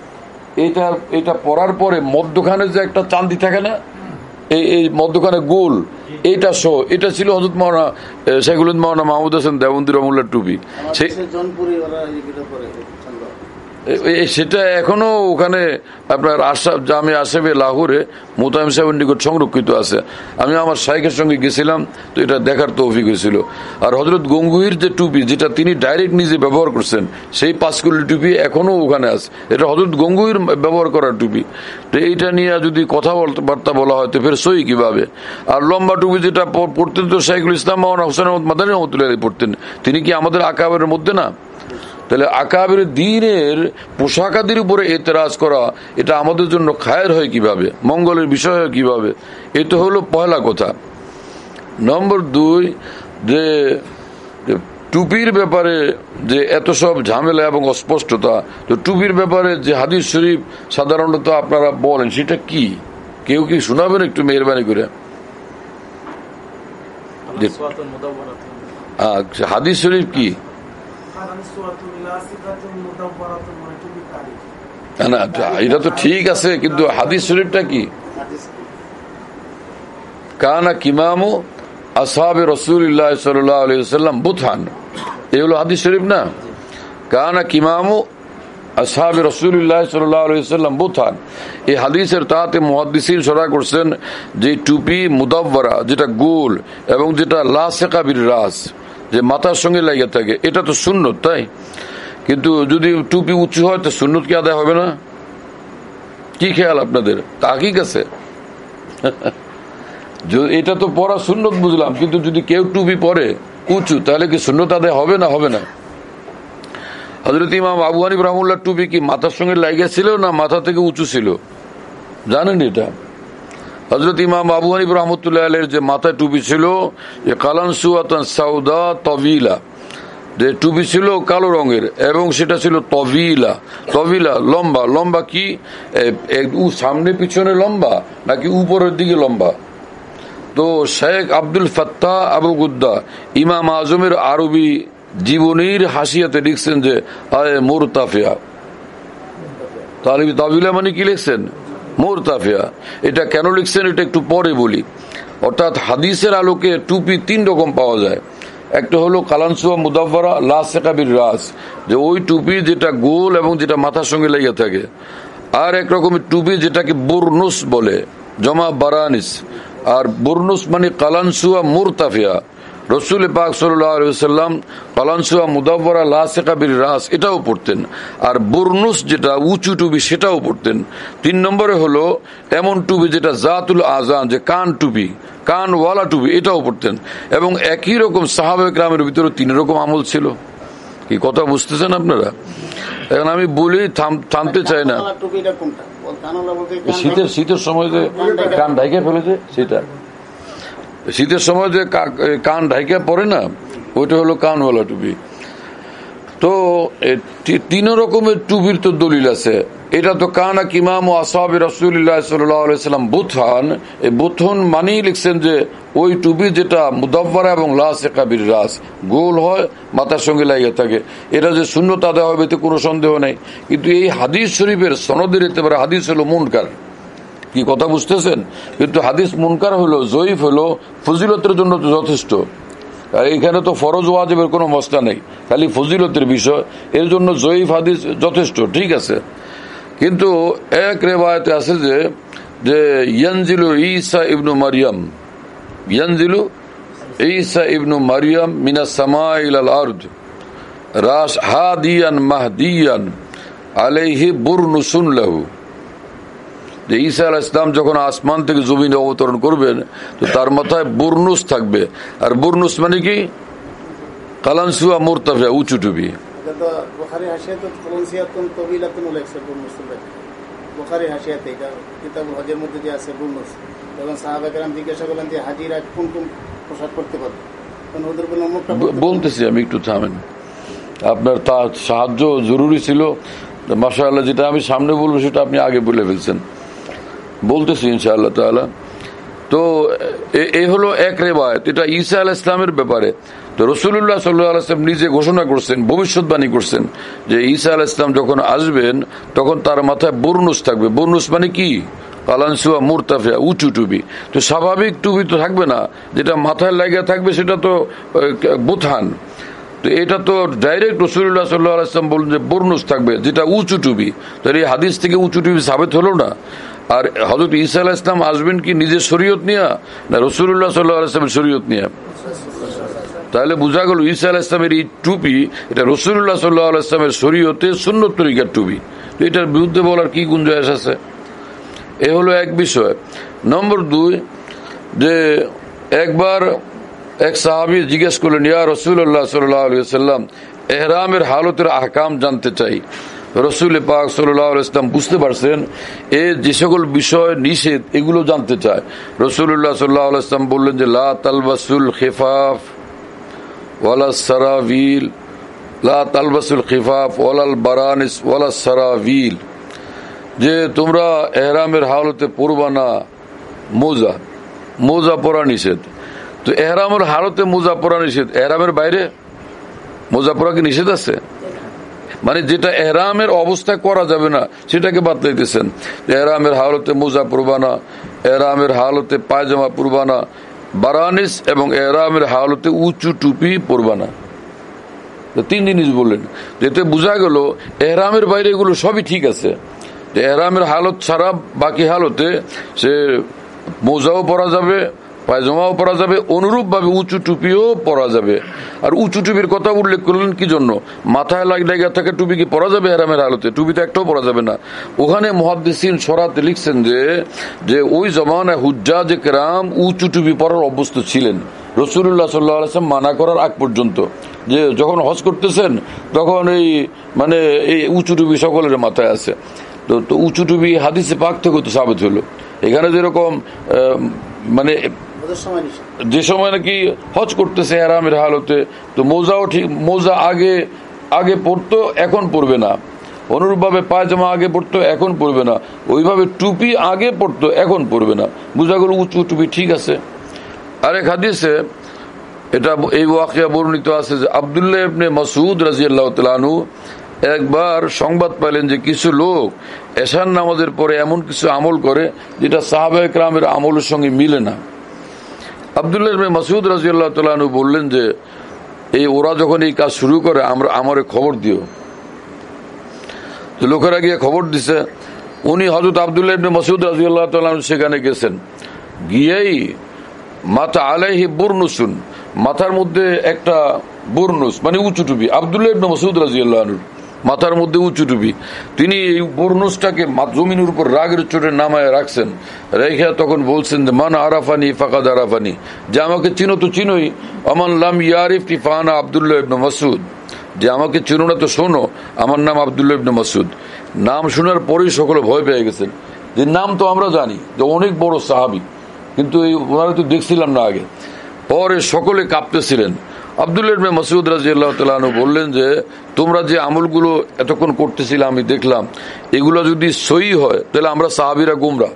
এটা পরার পরে মধ্যখানে যে একটা চান্দি থাকে না, এই মধ্যখানে গোল, এইটা শো, এটা ছিল হযরত মাওলানা শেখুল হিন্দ মাওলানা মাহমুদ হাসান দেওবন্দি রহমতুল্লাহর টুপি। সেটা এখনো ওখানে আপনার আশরাফ জামিয়া আশরাফে লাহোরে মোহতামিম সাহেবের নিকট সংরক্ষিত আছে। আমি আমার শাইখের সঙ্গে গেছিলাম, তো এটা দেখার তৌফিক হয়েছিল। আর হযরত গঙ্গুহির যে টুপি, যেটা তিনি ডাইরেক্ট নিজে ব্যবহার করছেন, সেই 5 কিলো টুপি এখনো ওখানে আছে। এটা হযরত গঙ্গুহির ব্যবহার করার টুপি। তো এইটা নিয়ে যদি কথাবার্তা বলা হয় তো ফের সই কিভাবে? আর লম্বা টুপি যেটা পড়তেন তো শাইখুল ইসলাম মাওলানা হোসেন আহমদ মাদানী রহমতুল্লাহ পড়তেন, তিনি কি আমাদের আকাবের মধ্যে না? তাহলে আকাবের দ্বীনের পোশাকাদির উপরে এতরাজ করা, এটা আমাদের জন্য খায়ের হয় কিভাবে, মঙ্গলের বিষয় হয় কিভাবে? এটা হলো পয়লা কথা। নম্বর 2, যে টুপির ব্যাপারে যে এত সব ঝামেলা এবং অস্পষ্টতা, তো টুপির ব্যাপারে যে হাদিস শরীফ সাধারণত আপনারা বলেন সেটা কি? কেউ কি শোনাবেন একটু মেহরবানি করে? হাদিস শরীফ কি? না, এটা তো ঠিক আছে, কিন্তু হাদিস শরীফটা কি? কানা কিমামু আসহাবে রাসূলুল্লাহ সাল্লাল্লাহু আলাইহি ওয়াসাল্লাম বুতহান, এই হলো হাদিস শরীফ না? কানা কিমামু আসহাবে রাসূলুল্লাহ সাল্লাল্লাহু আলাইহি ওয়াসাল্লাম বুতহান। এই হাদিসের তাতে মুহাদ্দিসিন শরহ করছেন যে টুপি মুদাওয়ারা যেটা গোল এবং যেটা লাসিকা বির রাস যে মাথার সঙ্গে লাগিয়ে থাকে এটা তো সুন্নত, তাই? কিন্তু যদি টুপি উঁচু হয় তো সুন্নত কি আদায় হবে না? কি খেয়াল আপনাদের? তাহকিক আছে? এটা তো পরা সুন্নত বুঝলাম, কিন্তু যদি কেউ টুপি পরে উঁচু তাহলে কি সুন্নত আদায় হবে না? হবে না। হযরত ইমাম আবু হানিফা রাহিমাহুল্লাহ টুপি কি মাথার সঙ্গে লাগিয়েছিল না মাথা থেকে উঁচু ছিল? জানেন এটা? হযরত ইমাম আবু হানিফা রাহমাতুল্লাহ আলাইহির যে মাথায় টুপি ছিল যে কালানসুয়াতান সাউদা তাওয়িলা, যে টুপি ছিল কালো রঙের এবং সেটা ছিল তবিলা। তবিলা লম্বা। লম্বা কি সামনে পিছনে লম্বা নাকি উপরের দিকে লম্বা? তো Sheikh Abdul Fattah Abu Ghudda ইমাম আজমের আরবি জীবনীর হাসিয়াতে লিখছেন যে আয় মুরতাফিয়া। তাবিলা মানে কি লিখছেন? মুরতাফিয়া। এটা কেন লিখছেন এটা একটু পরে বলি। অর্থাৎ হাদিসের আলোকে টুপি তিন রকম পাওয়া যায়। একটা হলো কালানসুয়া মুদাওয়ারা লাসিকা বির রাস, যে ওই টুপি যেটা গোল এবং যেটা মাথার সঙ্গে লেগে থাকে। আর এক রকমের টুপি যেটাকে বুরনুস বলে, জমা বারানিস। আর বুরনুস মানে কালানসুয়া মুরতাফিয়া। রসুল পাক সাল্লাল্লাহু আলাইহি ওয়াসাল্লাম কালানসুয়া মুদাওয়ারা লাসিকা বির রাস এটাও পড়তেন, আর বুরনুস যেটা উঁচু টুপি সেটাও পড়তেন। 3 নম্বরে হলো এমন টুপি যেটা জাতুল আজান, যে কান টুপি, কানওয়ালা টুপি, এটাও পড়তেন। এবং একই রকম সাহাবায়ে কেরামের ভিতরে 3 রকম আমল ছিল। কি কথা বুঝতেছেন আপনারা? এখন আমি বলি, থামতে চাই না। শীতের সময় যে কান ঢাইকে ফেলেছে সেটা, শীতের সময় যে কান ঢাইকে পড়ে না, ওইটা হলো কানওয়ালা টুপি। তো 3 রকমের টুপির তো দলিল আছে। এটা তো কানা ইমাম ও আসহাবে রাসূলুল্লাহ সাল্লাল্লাহু আলাইহি ওয়াসাল্লাম বুতহান। এই বুতহান মানেই লিখছেন যে ওই টুপি যেটা মুদাওয়ারা এবং লাসিকা বির রাস, গোল হয়, মাথার সঙ্গে লাগিয়ে থাকে। এটা যে সুন্নত আদায় হবে এতে কোনো সন্দেহ নেই। কিন্তু এই হাদিস শরীফের সনদের এতেবারে হাদিস হলো মুনকার। কি কথা বুঝতেছেন? কিন্তু হাদিস মুনকার হলো, জয়ীফ হলো, ফজিলতের জন্য তো যথেষ্ট। আর এখানে তো ফরজ ওয়াজিবের কোনো মসলা নেই, খালি ফজিলতের বিষয়, এর জন্য জয়ীফ হাদিস যথেষ্ট, ঠিক আছে। কিন্তু এক রিওয়ায়াতে আছে যে ইয়ানজিলু ঈসা ইবনু মারইয়াম, ইয়ানজিলু ঈসা ইবনু মারইয়াম মিনাস সামা ইলাল আরদ রাস হাদিয়ান মাহদিয়ান আলাইহি বুরনুসুন লাহু। যে ঈসা আলাইহিস সালাম যখন আসমান থেকে জমিনে অবতরণ করবেন তো তার মাথায় বুরনুস থাকবে। আর বুরনুস মানে কি? কালানসুয়া মুরতাফিয়া, উঁচু টুপি। বলতেছি আমি, একটু থামেন। আপনার তার সাহায্য জরুরি ছিল, মাশাআল্লাহ। যেটা আমি সামনে বলবো সেটা আপনি আগে বলে ফেলছেন। বলতেছি ইনশাআল্লাহ তাআলা। তো এই হলো এক রিওয়ায়াত, এটা ঈসা আলাইহিস সালামের ব্যাপারে। তো রাসূলুল্লাহ সাল্লাল্লাহু আলাইহি ওয়াসাল্লাম নিজে ঘোষণা করছেন, ভবিষ্যৎবাণী করছেন যে ঈসা আলাইহিস সালাম যখন আসবেন তখন তার মাথায় বুরনুস থাকবে। বুরনুস মানে কি? কালানসুয়া মুরতাফিয়া, উঁচু টুপি। তো স্বাভাবিক টুপি তো থাকবে না, যেটা মাথায় লাগিয়ে থাকবে সেটা তো বুতহান। তো এটা তো ডাইরেক্ট রাসূলুল্লাহ সাল্লাল্লাহু আলাইহি ওয়াসাল্লাম বলেন যে বুরনুস থাকবে, যেটা উঁচু টুপি। তাহলে এই হাদিস থেকে উঁচু টুপি সাবিত হলো না। আর হযরত ঈসা আলাইহিস সালাম আসবেন কি নিজের শরীয়ত নিয়ে না রাসূলুল্লাহ সাল্লাল্লাহু আলাইহি ওয়াসাল্লামের শরীয়ত নিয়ে? তাহলে বোঝা গেল ঈসা আলাইহিস সালামের এই টুপি এটা রাসূলুল্লাহ সাল্লাল্লাহু আলাইহি ওয়াসাল্লামের শরীয়তে সুন্নত তরিকার টুপি। তো এটার বিরুদ্ধে বলার কি গুঞ্জাইশ আছে? এ হলো এক বিষয়। নম্বর 2, যে একবার এক সাহাবী জিজ্ঞেস করলেন, ইয়া রাসূলুল্লাহ সাল্লাল্লাহু আলাইহি ওয়াসাল্লাম, ইহরামের হালতের আহকাম জানতে চাই। রাসূল পাক সাল্লাল্লাহু আলাইহি ওয়াসাল্লাম বুঝতে পারছেন যে সকল বিষয় নিষেধ এগুলো জানতে চায়। রাসূলুল্লাহ সাল্লাল্লাহু আলাইহি ওয়াসাল্লাম বললেন যে লা তালবাসুল খিফাফ ওয়ালা সারাবিল, লা তালবাসুল খিফাফ ওয়ালাল বারানিস ওয়ালা সারাবিল, যে তোমরা ইহরামের হালতে পরবা না মোজা। মোজা পরা নিষেধ। তো ইহরামের হালতে মোজা পরা নিষেধ, ইহরামের বাইরে মোজা পরা কি নিষেধ আছে? মানে যেটা ইহরামের অবস্থায় করা যাবে না সেটাকে বাতলাইতেছেন। ইহরামের হালতে মোজা পরবা না, ইহরামের হালতে পায়জামা পরবা না, বারানিস এবং ইহরামের হালতে উঁচু টুপি পরবা না। 3 জিনিস বললেন, যেতে বোঝা গেল এহরামের বাইরে এগুলো সবই ঠিক আছে। এহরামের হালত ছাড়া বাকি হালতে সে মোজাও পরা যাবে, পায়জামাও পরা যাবে, অনুরূপ ভাবে উঁচু টুপিও পরা যাবে। আর উঁচু টুপির কথা উল্লেখ করলেন কি জন্য? মাথায় লাগা থাকে টুপি কি পরা যাবে এহরামের হালতে? টুপি তো একটাও পরা যাবে না। ওখানে মুহাদ্দিসিন সরাতে লিখছেন যে ওই জমানায় হুজ্জাজ কেরাম উঁচু টুপি পরার অভ্যস্ত ছিলেন রাসূলুল্লাহ সাল্লাল্লাহু আলাইহি ওয়াসাল্লাম মানা করার আগ পর্যন্ত। যে যখন হজ করতেছেন তখন এই উঁচু টুপি সকলের মাথায় আছে। তো উঁচু টুপি হাদিসে পাক থেকে তো সাবিত হলো। এখানে যেরকম যে সময় নাকি হজ করতেছে এহরামের হালতে, তো মোজাও ঠিক, মোজা আগে পড়তো এখন পড়বে না, অনুরূপ ভাবে পায়জামা আগে পড়তো এখন পড়বে না, ওইভাবে টুপি আগে পড়তো এখন পড়বে না। বোঝা গেল উঁচু টুপি ঠিক আছে। আরেক হাদিসে এই ওয়াকিয়া বর্ণিত আছে যে আব্দুল্লাহ ইবনে মাসউদ রাদিয়াল্লাহু তাআলা আনহু একবার সংবাদ পেলেন যে কিছু লোক এশার নামাজের পরে এমন কিছু আমল করে যেটা সাহাবায়ে কেরামের আমলের সঙ্গে মিলে না। আব্দুল্লাহ ইবনে মাসউদ রাদিয়াল্লাহু তাআলা আনহু বললেন যে ওরা যখন এই কাজ শুরু করে আমারে খবর দিও। তো লোকেরা গিয়ে খবর দিছে। উনি হযরত আব্দুল্লাহ ইবনে মাসউদ রাদিয়াল্লাহু তাআলা আনহু সেখানে গেছেন, গিয়েই মাথা আলাইহি বুরনুসুন, মাথার মধ্যে একটা বুরনুস মানে উঁচু টুপি, আব্দুল্লাহ ইবনে মাসউদ রাদিয়াল্লাহু আনহু মাথার মধ্যে উঁচু টুপি, তিনি এই বুরনুসটাকে জমিনের উপর রাগের চোটে নামায় রাখছেন। রেখে তখন বলছেন যে মান আরাফানি ফাকাদ আরাফানি, যে আমাকে চিনো তো চিনোই, আমান লাম ইয়ারিফনি ফানা আব্দুল্লাহ ইবনে মাসউদ, যে আমাকে চিনো না তো শোনো, আমার নাম আব্দুল্লাহ ইবনে মাসউদ। নাম শোনার পরেই সকলে ভয় পেয়ে গেছেন, যে নাম তো আমরা জানি যে অনেক বড় সাহাবী, কিন্তু ওনারা তো দেখছিলাম না আগে। পরে সকলে কাঁপতেছিলেন। আব্দুল্লাহ ইবনে মাসউদ রাদিয়াল্লাহু তাআলা আনহু বললেন যে তোমরা যে আমলগুলো এতক্ষণ করতেছিলে আমি দেখলাম, এগুলো যদি সহি হয় তাহলে আমরা সাহাবীরা গুমরা,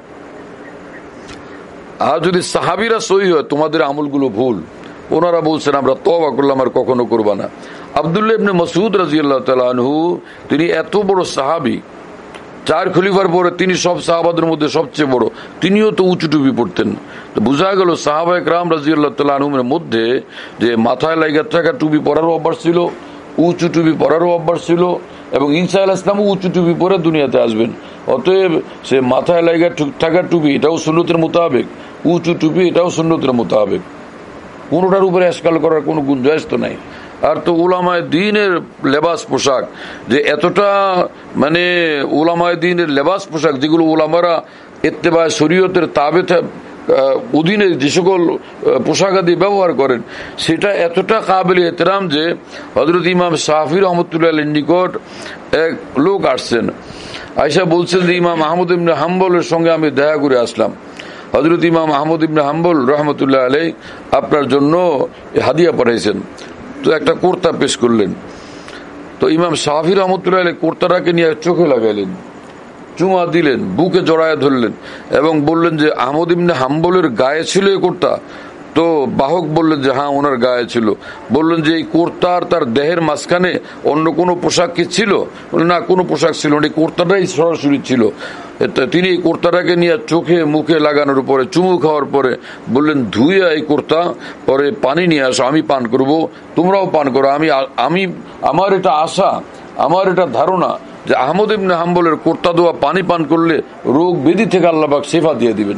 আর যদি সাহাবীরা সহি হয় তোমাদের আমলগুলো ভুল। ওনারা বলছেন আমরা তওবা করলাম, আর কখনো করবা না। আব্দুল্লাহ ইবনে মাসউদ রাদিয়াল্লাহু তাআলা আনহু তিনি এত বড় সাহাবী, 4 খলিফার পরে তিনি সব সাহাবাদের মধ্যে সবচেয়ে বড়, তিনিও তো উঁচু টুপি পড়তেন। তো বোঝা গেল সাহাবায়ে কেরাম রাদিয়াল্লাহু তাআলা আনহুমের মধ্যে যে মাথায় লাগা থাকা টুপি পরারও অভ্যাস ছিল, উঁচু টুপি পরারও অভ্যাস ছিল, এবং ঈসা আলাইহিস সালামও উঁচু টুপি পরে দুনিয়াতে আসবেন। অতএব সে মাথায় লাগা থাকা টুপি এটাও সুন্নতের মোতাবেক, উঁচু টুপি এটাও সুন্নতের মোতাবেক, কোনোটার উপরে এশকাল করার কোনো গুঞ্জাইশ তো নাই। আর তো উলামায়ে দ্বীনের লেবাস পোশাক, যে এতটা উলামায়ে দ্বীনের লেবাস পোশাক যেগুলো উলামারা ইত্তেবা শরীয়তের তাবে অধীনে যে সকল পোশাক আদি ব্যবহার করেন, সেটা এতটা কাবিল এহতেরাম যে হযরত ইমাম শাফি রাহমাতুল্লাহ আলাইহির নিকট এক লোক আসছেন, আয়েশা বলছেন যে ইমাম আহমদ ইবনে হাম্বলের সঙ্গে আমি দেখা করে আসলাম। হযরত ইমাম আহমদ ইবনে হাম্বল রাহমাতুল্লাহ আলাইহি আপনার জন্য হাদিয়া পাঠাইছেন। তো একটা কুর্তা পেশ করলেন। তো ইমাম শাফি রাহমাতুল্লাহ আলাইহি কুর্তাটাকে নিয়ে চোখে লাগাইলেন, চুমা দিলেন, বুকে জড়ায় ধরলেন এবং বললেন যে আহমদ ইবনে হাম্বলের গায়ে ছিল এই কুর্তা? তো বাহক বললেন যে হ্যাঁ ওনার গায়ে ছিল। বললেন যে এই কুর্তার তার দেহের মাঝখানে অন্য কোনো পোশাক কি ছিল? না, কোনো পোশাক ছিল না, এই কুর্তাটাই সরাসরি ছিল। তিনি এই কুর্তাটাকে নিয়ে চোখে মুখে লাগানোর পরে, চুমু খাওয়ার পরে বললেন ধুয়ে এই কুর্তা, পরে পানি নিয়ে আসো, আমি পান করব, তোমরাও পান করো। আমার এটা আশা, আমার এটা ধারণা যে আহমদ ইবনে হাম্বলের কুর্তা দোয়া পানি পান করলে রোগ ব্যাধি থেকে আল্লাহ পাক শিফা দিয়ে দিবেন।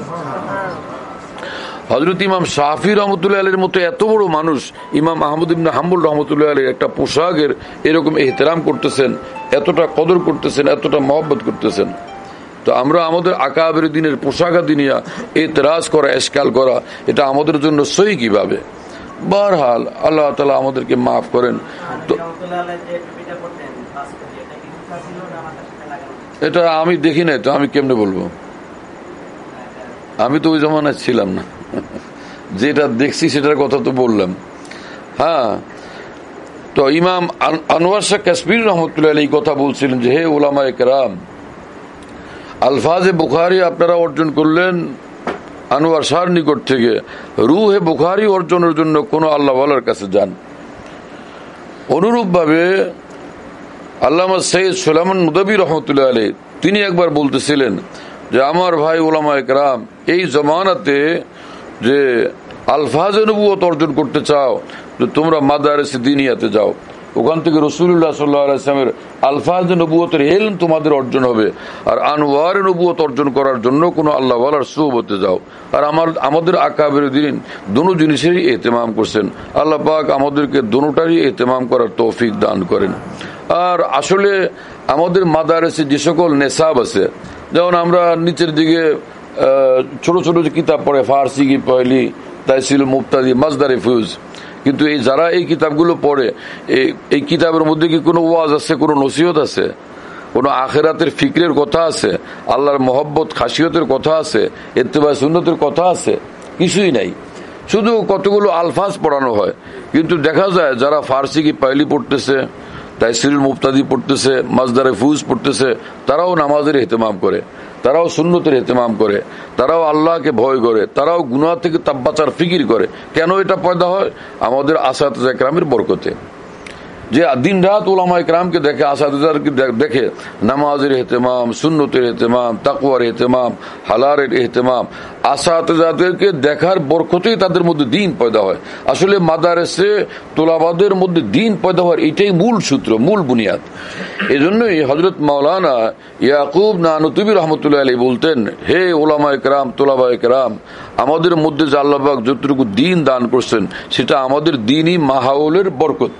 হযরত ইমাম শাফি রহমতুল্লাহ আলাইহির মতো এত বড় মানুষ ইমাম আহমদ ইবনে হাম্বল রহমতুল্লাহ আলাইহি একটা পোশাকের এরকম ইহতিরাম করতেছেন, এতটা কদর করতেছেন, এতটা মহব্বত করতেছেন। তো আমরা আমাদের আকাবের দিনের পোশাক আদি নিয়ে এতরাজ করা, এশকাল করা, এটা আমাদের জন্য সহি কিভাবে? বহরহাল আল্লাহ তাআলা আমাদেরকে মাফ করেন। তো এটা আমি দেখি নাই, তো আমি কেমনে বলবো? আমি তো ওই জমানায় ছিলাম না, যেটা দেখছি সেটার কথা তো বললাম। হ্যাঁ, তো ইমাম আনোয়ার শাহ কাশ্মীর রহমতুল্লাহ আলাইহি কথা বলছিলেন যে হে উলামায়ে কেরাম, আলফাজে বুখারী আপনারা অর্জন করলেন আনোয়ার শাহর নিকট থেকে, রুহে বুখারী অর্জনের জন্য কোন আল্লাহওয়ালার কাছে যান। অনুরূপ ভাবে আল্লামা সৈয়দ সুলাইমান নদভী রহমতুল্লাহ আলাইহি তিনি একবার বলতেছিলেন যে আমার ভাই উলামায়ে কেরাম, এই জমানাতে যে আলফাজে নবুয়ত অর্জন করতে চাও, তো তোমরা মাদারিস দ্বীনিয়াতে যাও। ওখান থেকে রাসূলুল্লাহ সাল্লাল্লাহু আলাইহি ওয়াসাল্লামের আলফাজ নবুয়তের ইলম তোমাদের অর্জন হবে। আর আনওয়ার নবুয়ত অর্জন করার জন্য কোনো আল্লাহ ওয়ালার সুহবতে যাও। আর আমাদের আকাবের দিন দোনো জিনিসেরই ইহতেমাম করছেন। আল্লাহ পাক আমাদেরকে দোনোটারই ইহতেমাম করার তৌফিক দান করেন। আর আসলে আমাদের মাদারেসে যে সকল নেশাব আছে, যেমন আমরা নিচের দিকে ছোট ছোট যে কিতাব পড়ে, ফার্সি কি পয়লি, তাইসিল মুফতাদি, মাজদারে ফিউজ, কিন্তু এই যারা এই কিতাবগুলো পড়ে, এই কিতাবের মধ্যে কি কোনো ওয়াজ আছে, কোনো নসিহত আছে, কোনো আখেরাতের ফিকরের কথা আছে, আল্লাহর মহব্বত খাসিয়তের কথা আছে, ইত্তেবা সুন্নতের কথা আছে? কিছুই নাই। শুধু কতগুলো আলফাজ পড়ানো হয়। কিন্তু দেখা যায় যারা ফার্সি কি পয়লি পড়তেছে, তাইসিল মুফতাদি পড়তেছে, মাজদারে ফিউজ পড়তেছে, তারাও নামাজের ইহতেমাম করে, তারাও সুন্নতের ইহতেমাম করে, তারাও আল্লাহকে ভয় করে, তারাও গুনাহ থেকে বাঁচার ফিকির করে। কেন এটা পয়দা হয়? আমাদের আসাতিজা ইকরামের বরকতে। যে দিন রাত উলামা ইকরামকে দেখে, আসাতিজাকে দেখে নামাজের ইহতেমাম, সুন্নতের ইহতেমাম, তাকওয়ার ইহতেমাম, হালালের ইহতেমাম, আসাতিজাদেরকে দেখার বরকতেই তাদের মধ্যে দিন পয়দা হয়। আসলে মাদারেসে তোলাবাদের মধ্যে দিন পয়দা হওয়ার এটাই মূল সূত্র, মূল বুনিয়াদ। এই জন্যই হযরত মাওলানা ইয়াকুব নানুতুবি রহমতুল্লাহ আলাইহি বলতেন, হে উলামা ইকরাম, তোলাবা ইকরাম, আমাদের মধ্যে যে আল্লাহ পাক যতটুকু দিন দান করছেন সেটা আমাদের দিনই মাহাউলের বরকত।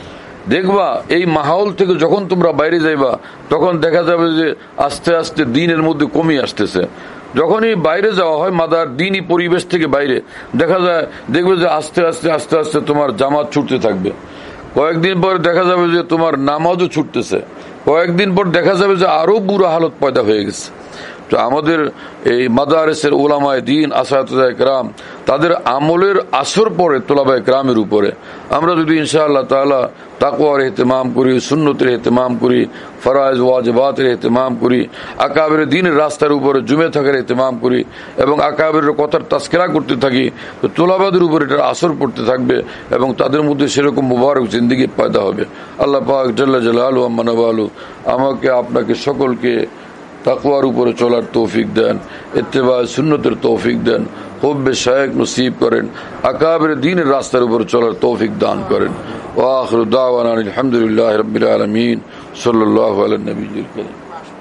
দেখবা এই মাহৌল থেকে যখন তোমরা বাইরে যাইবা তখন দেখা যাবে যে আস্তে আস্তে দিনের মধ্যে কমে আসতেছে। যখনই বাইরে যাওয়া হয় মাদার দিনই পরিবেশ থেকে বাইরে, দেখা যায় দেখবে যে আস্তে আস্তে আস্তে আস্তে তোমার জামাত ছুটতে থাকবে। কয়েকদিন পর দেখা যাবে যে তোমার নামাজও ছুটতেছে। কয়েকদিন পর দেখা যাবে যে আরো বুড়া হালত পয়দা হয়ে গেছে। তো আমাদের এই মাদারেসের উলামায়ে দ্বীন, আসাতিজা ইকরাম, তাদের আমলের আসর পড়ে তোলাবা ইকরামের উপরে। আমরা যদি ইনশাআল্লাহ তাআলা তাকওয়ার ইহতেমাম করি, সুন্নতের ইহতেমাম করি, ফরায়েজ ওয়াজিবাতের ইহতেমাম করি, আকাবের দ্বীনের রাস্তার উপরে জমে থাকার ইহতেমাম করি এবং আকাবের কথার তাসকিরা করতে থাকি, তো তোলাবাদের উপরে এটার আসর পড়তে থাকবে এবং তাদের মধ্যে সেরকম মুবারক জিন্দেগি পয়দা হবে। আল্লাহ পাক জাল্লা জালালুহু আম্মা নাওয়ালু আমাকে আপনাকে সকলকে তাকওয়ার উপরে চলার তৌফিক দেন, ইত্তেবা সুন্নতের তৌফিক দেন, হুব্বে শায়খ নসিব করেন, আকাবের দ্বীনের রাস্তার উপরে চলার তৌফিক দান করেন। ওয়া আখিরু দাওয়ানা আলহামদুলিল্লাহি রাব্বিল আলামিন, সাল্লাল্লাহু আলা নবিয়্যিল কারীম।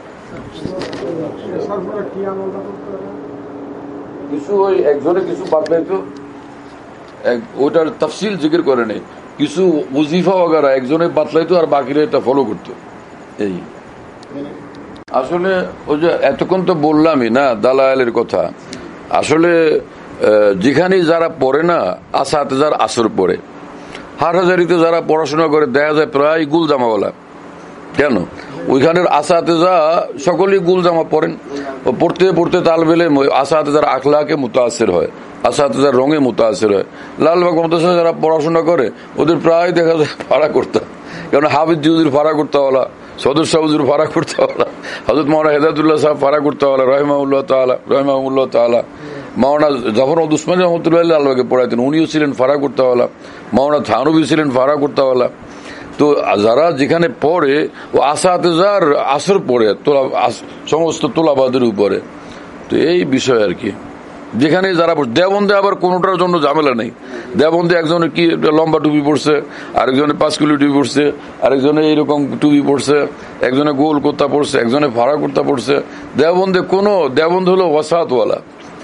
কিছু ওই একজনে কিছু বাতলাইতো, ওটার তাফসিল জিকির করে নেই, কিছু ওজিফা ওয়াগারা একজনে বাতলাইতো আর বাকিরা এটা ফলো করতো। এই আসলে ওই যে এতক্ষণ তো বললামই না দালায়েলের কথা। আসলে যেখানে যারা পড়ে না আসাতিজার আসর পড়ে, হাটহাজারিতে যারা পড়াশোনা করে দেখা যায় প্রায় গুলজামাওয়ালা। কেন? ওইখানের আসাতিজা সকলেই গুলজামা পড়েন। পড়তে পড়তে তালবেলে আসাতিজার আখলাকে মুতাসির হয়, আসাতিজার রঙে মুতাসির হয়। লালবাগ মাদ্রাসায় যারা পড়াশোনা করে ওদের প্রায় দেখা যায় ভাড়া করতে, কারণ হাফিজ জিউদির ভাড়া করতে হলা, সদর সাহুজুর ফারা করতে হলা, হযরত মাওলানা হেদায়েতুল্লাহ সাহেব ফারা করতে হলা রাহিমাহুল্লাহ তাআলা, মাওলানা জাফর উসমানী রহমতুল্লাহ আল্লাহকে পড়াইতেন, উনিও ছিলেন ফারা করতে হলা, মাওলানা থানবী ছিলেন ফারা করতে হলা। তো যারা যেখানে পড়ে ও আসাতিজার আসর পড়ে সমস্ত তোলাবাদের উপরে। তো এই বিষয় আর কি, যেখানে যারা দেওবন্দে আবার কোনোটার জন্য ঝামেলা নেই। দেওবন্দে একজনের কি লম্বা টুপি পড়ছে, আরেকজনে 5 কিলো টুপি পড়ছে, আরেকজনে এইরকম টুপি পড়ছে, একজনে গোল কুর্তা পড়ছে, একজনে ফাড়া কুর্তা পড়ছে। দেওবন্দে দেওবন্দ হলো ওয়াসাতওয়ালা।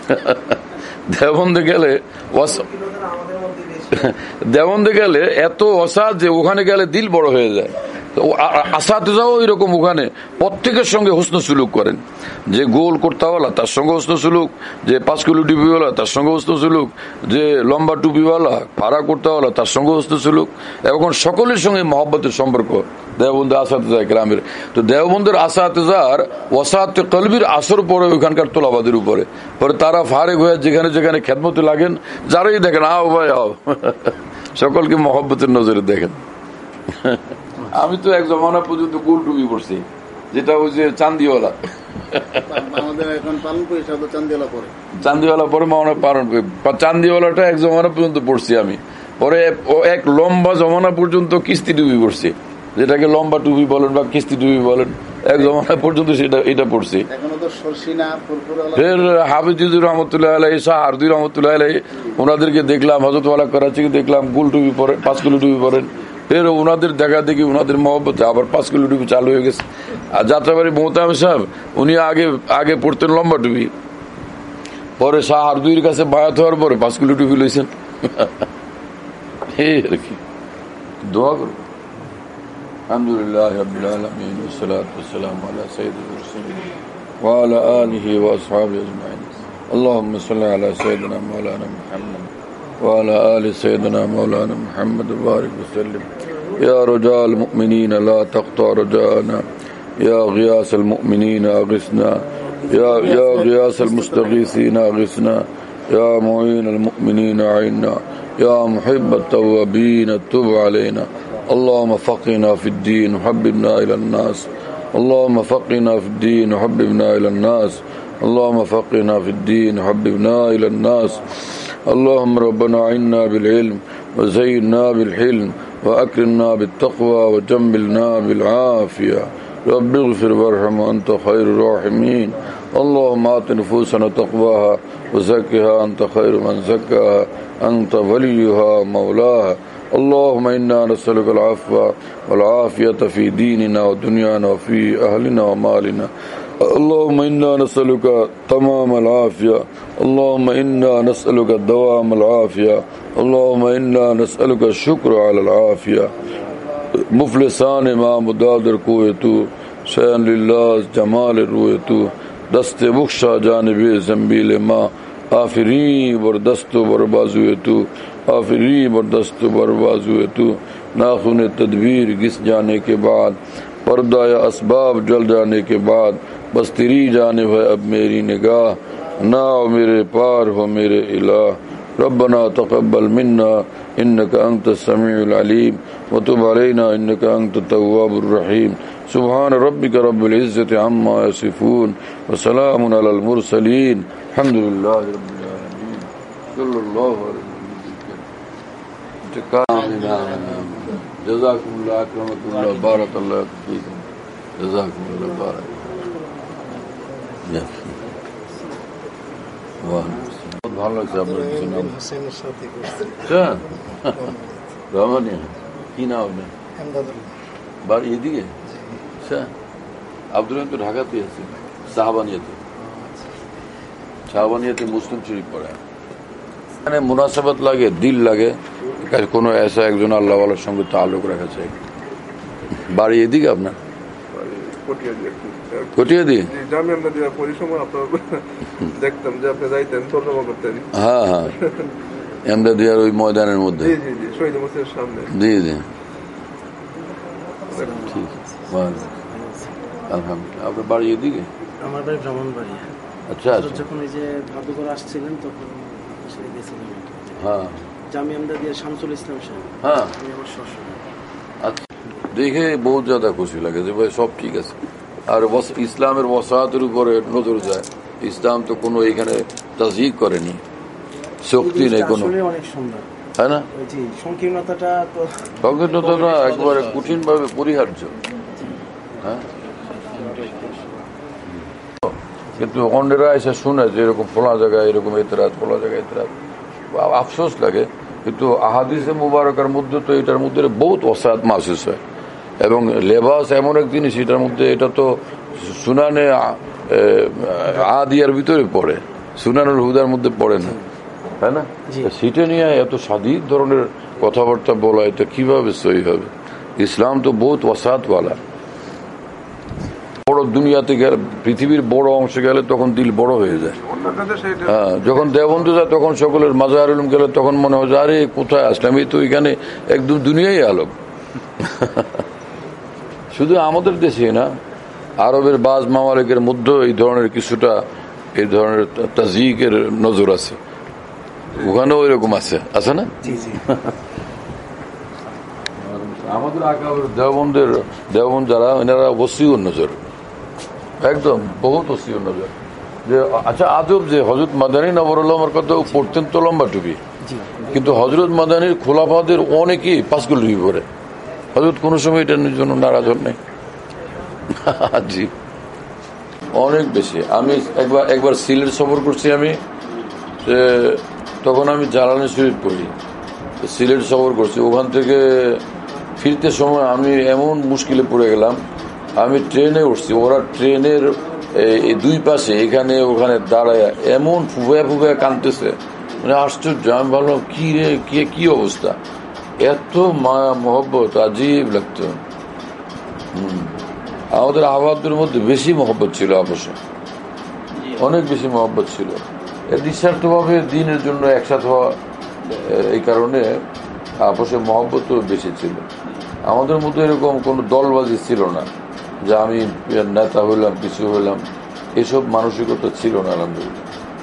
দেওবন্দে গেলে এত অসাদ যে ওখানে গেলে দিল বড় হয়ে যায়। আসাতিজাও এরকম, ওখানে প্রত্যেকের সঙ্গে হুসন সুলুক করেন। যে গোল কুর্তাওয়ালা তার সঙ্গে হুসন সুলুক, যে 5 কিলো টুপিওয়ালা তার সঙ্গে হুসন সুলুক, যে লম্বা টুপিওয়ালা ফাড়া কুর্তাওয়ালা তার সঙ্গে হুসন সুলুক, এবং সকলের সঙ্গে মহব্বতের সম্পর্ক দেওবন্দে আসাতিজা ইকরামের। তো দেওবন্দের আসাতিজার ওয়াসাত কলবির আসর পড়ে ওইখানকার তোলাবাদের উপরে। পরে তারা ফারেক হয়ে যেখানে যেখানে খেদমতে লাগেন, যারাই দেখেন আও ভাই আও, সকলকে মহব্বতের নজরে দেখেন। আমি তো এক জমানা পর্যন্ত গোল টুপি পড়ছি, যেটা ওই যে চান্দিওয়ালা, চান্দিওয়ালা পরে মাওনা পালন করি। চান্দিওয়ালাটা এক জমানা পর্যন্ত পড়ছি আমি। পরে এক লম্বা জমানা পর্যন্ত কিস্তি টুপি পড়ছি, যেটাকে লম্বা টুপি বলেন বা কিস্তি টুপি বলেন, এক জমানা পর্যন্ত এটা পড়ছি। ফের হাফিজ রহমতুল্লাহ আলাইহি, শাহরদি রহমতুল্লাহ আলাইহি, ওনাদেরকে দেখলাম, হযরত ওয়ালা করাচিকে দেখলাম গোল টুপি পরেন, 5 কিলো টুপি পরেন। এর ওনাদের দেখা দেখি ওনাদের মহব্বতে আবার 5 কিলো টুপি চালু হয়ে গেছে। আর যাত্রাবাড়ি মোহতাম সাহেব উনি আগে পড়তেন লম্বা টুপি, পরে শাহ হারদুইর কাছে বায়াত হওয়ার পরে 5 কিলো টুপি লইছেন। এই আর কি, দোয়া করব। আলহামদুলিল্লাহ রাব্বিল আলামিন ওয়াসসালাতু ওয়াসসালামু আলা সাইয়্যিদিল মুরসালিন ওয়া আলা আলিহি ওয়া আসহাবিহি আজমাইন। আল্লাহুম্মা সাল্লি আলা সাইয়্যিদিনা মাওলানা মুহাম্মদ ওয়া আলা আলি সাইয়্যিদিনা মাওলানা মুহাম্মদ ওয়া বারিক ওয়া সাল্লিম। ইয়া রাজাল মুমিনিন লা তাকতা রাজানা ইয়া গিয়াসাল মুমিনিন আগিসনা ইয়া গিয়াসাল মুস্তাগীসিন আগিসনা ইয়া মুঈনাল মুমিনিন আইননা ইয়া মুহিব্বাত তাওয়াবিন তুব আলাইনা। اللهم فقنا في الدين وحببنا إلى الناس. اللهم فقنا في الدين وحببنا إلى الناس. اللهم فقنا في الدين وحببنا إلى الناس. اللهم ربنا عنا بالعلم وزينا بالحلم وأكرمنا بالتقوى وجملنا بالعافية. رب اغفر وارحم وأنت خير الراحمين. اللهم آت نفوسنا تقواها وزكها أنت خير من زكاها أنت وليها مولاها. اللهم إنا نسألك العفو والعافية في ديننا ودنيانا وفي أهلنا ومالنا. اللهم إنا نسألك تمام العافية. اللهم إنا نسألك دوام العافية. اللهم إنا نسألك الشكر على العافية. مفلسان ما مدادر کوئتو شیئن للہ جمال روئتو دست بخشا جانب زنبیل ما آفری بردست بربازوئتو آفری بردست بربازوئتو ناخن تدبیر گس جانے کے بعد پردہ یا اسباب جل جانے کے بعد بس تیری جانب ہے اب میری نگاہ نہ میرے پار ہو میرے الہ. ربنا تقبل منا إنك أنت السميع العليم وتب علينا إنك أنت التواب الرحيم. سبحان ربك رب العزة عما يصفون وسلام على المرسلين الحمد لله رب العالمين صلى الله عليه وسلم. جزاكم الله أكرمكم الله بارك الله فيكم جزاكم الله بارك ভালো লাগছে আপনার রহমানিয়া কি নাম আপনার বাড়ি এদিকে? আচ্ছা, আব্দুল রহিম তো ঢাকাতে আছে, শাহবানিয়াতে মুসলিম শরীফ পড়ে। মানে মুনাসাবাত লাগে, দিল লাগে, কোনো এসা একজন আল্লাহওয়ালার সঙ্গে তাল্লুক রাখা চাই। বাড়ি এদিকে আপনার? হ্যাঁ হ্যাঁ, এমদাদিয়ার ওই ময়দানের মধ্যে। জি জি, আলহামদুলিল্লাহ। আপনার বাড়ি এদিকে? আমার বাড়ি ব্রাহ্মণবাড়িয়া। আচ্ছা, যখন ওই যে ভাদুঘর আসছিলেন তখন গেছিলাম। হ্যাঁ, জামি আমদাদিয়া শামসুল ইসলাম সাহেব। হ্যাঁ, আমি আমার শ্বশুর। আচ্ছা, দেখে বহুত জ্যাদা খুশি লাগে যে ভাই সব ঠিক আছে। আর ইসলামের ওয়াসাতের উপরে নজর যায়। ইসলাম তো কোনো এখানে তাজহিক করেনি, শক্তি নেই কোনো, অনেক সুন্দর, তাই না? সংকীর্ণতাটা একবারে কঠিন ভাবে পরিহার্য। হ্যাঁ, কিন্তু অন্যরা এসে শুনে যে এরকম ফোলা জায়গায় এরকম এতরাজ, ফোলা জায়গায় এতরাজ, আফসোস লাগে। কিন্তু আহাদিসে মুবারকার মধ্যে তো এটার মধ্যে বহুত ওসাদ মাহসুস হয়। এবং লেবাস এমন এক জিনিস, এটার মধ্যে এটা তো সুনানে আদিয়ার ভিতরে পড়ে, সুনানুল হুদার মধ্যে পড়ে না, তাই না? সেটা নিয়ে এত সাদিক ধরনের কথাবার্তা বলা, এটা কিভাবে সহি হবে? ইসলাম তো বহুত ওয়াসাতওয়ালা। বড় দুনিয়াতে গেলে, পৃথিবীর বড় অংশে গেলে তখন দিল বড় হয়ে যায়। হ্যাঁ, যখন দেওবন্ধু যায় তখন সকলের মাজার উলুম গেলে তখন মনে হয় যে আরে কোথায় আসলাম, এই তো এখানে একদম দুনিয়াই আলোক। শুধু আমাদের দেশে না, আরবের বাজ মামালিকের মধ্যে এই ধরনের কিছুটা, এই ধরনের তাজহিকের নজর আছে। ওখানেও এরকম আছে, আছে না? আমাদের দেওবন্ধ যারা, এনারা ওসিউর নজর, একদম বহুত ওসিউর নজর। যে আচ্ছা, আজব যে হযরত মাদানী নবরুল্লাহর কথা পড়তেন তো লম্বা টুপি, কিন্তু হযরত মাদানীর খোলাফাদের অনেকেই 5 কিলো টুপি পরে। হযরত কোন সময় এটার জন্য নারাজ হন নাই। জি, অনেক বেশি। আমি একবার সিলেট সফর করছি আমি, তখন আমি জালানি শরীফ পড়ি, সিলেট সফর করছি। ওখান থেকে ফিরতে সময় আমি এমন মুশকিলে পড়ে গেলাম, আমি ট্রেনে উঠছি, ওরা ট্রেনের এই দুই পাশে এখানে ওখানে দাঁড়ায় এমন ফুফায়া ফুফায়া কাঁদতেছে, মানে আশ্চর্য। আমি ভাবলাম কি রে, কি অবস্থা, এত মায়া মহব্বত, আজীব লাগতো। আমাদের আহ্বাদের মধ্যে বেশি মহব্বত ছিল, অবশ্য অনেক বেশি মহব্বত ছিল। নিঃস্বার্থভাবে দিনের জন্য একসাথে হওয়া, এই কারণে আপসে মহব্বতও বেশি ছিল। আমাদের মধ্যে এরকম কোনো দলবাজি ছিল না যে আমি নেতা হইলাম, কিছু হইলাম, এসব মানসিকতা ছিল না আলহামদুলিল্লাহ।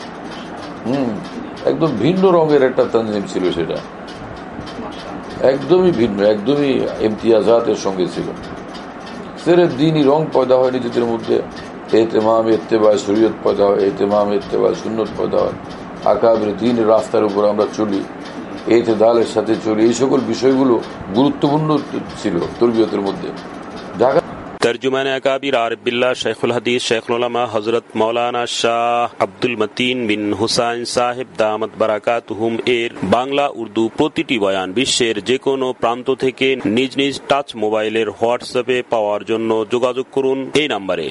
একদম ভিন্ন রঙের একটা তানজিম ছিল, সেটা একদমই ভিন্ন, একদমই ইমতিয়াজাতের সঙ্গে ছিল। সিরফ দ্বীনি রং পয়দা হয় নিজেদের মধ্যে, এহতেমাম ইত্তেবায় শরীয়ত পয়দা হয়, এহতেমাম ইত্তেবায় সুন্নত পয়দা হয়, আকাবির দ্বীনের রাস্তার উপর আমরা চলি, এতেদালের সাথে চলি, এই সকল বিষয়গুলো গুরুত্বপূর্ণ ছিল তরবিয়তের মধ্যে। ঢাকা তর্জুমান আকাবির আরিফ বিল্লাহ শেখুল হাদিস শেখুল উলামা হযরত মাওলানা শাহ আব্দুল মতিন বিন হুসাইন সাহেব দামাত বারাকাতুহুম এর বাংলা উর্দু প্রতিটি বয়ান বিশ্বের যে কোনো প্রান্ত থেকে নিজ নিজ টাচ মোবাইলের হোয়াটসঅ্যাপে পাওয়ার জন্য যোগাযোগ করুন এই নম্বরে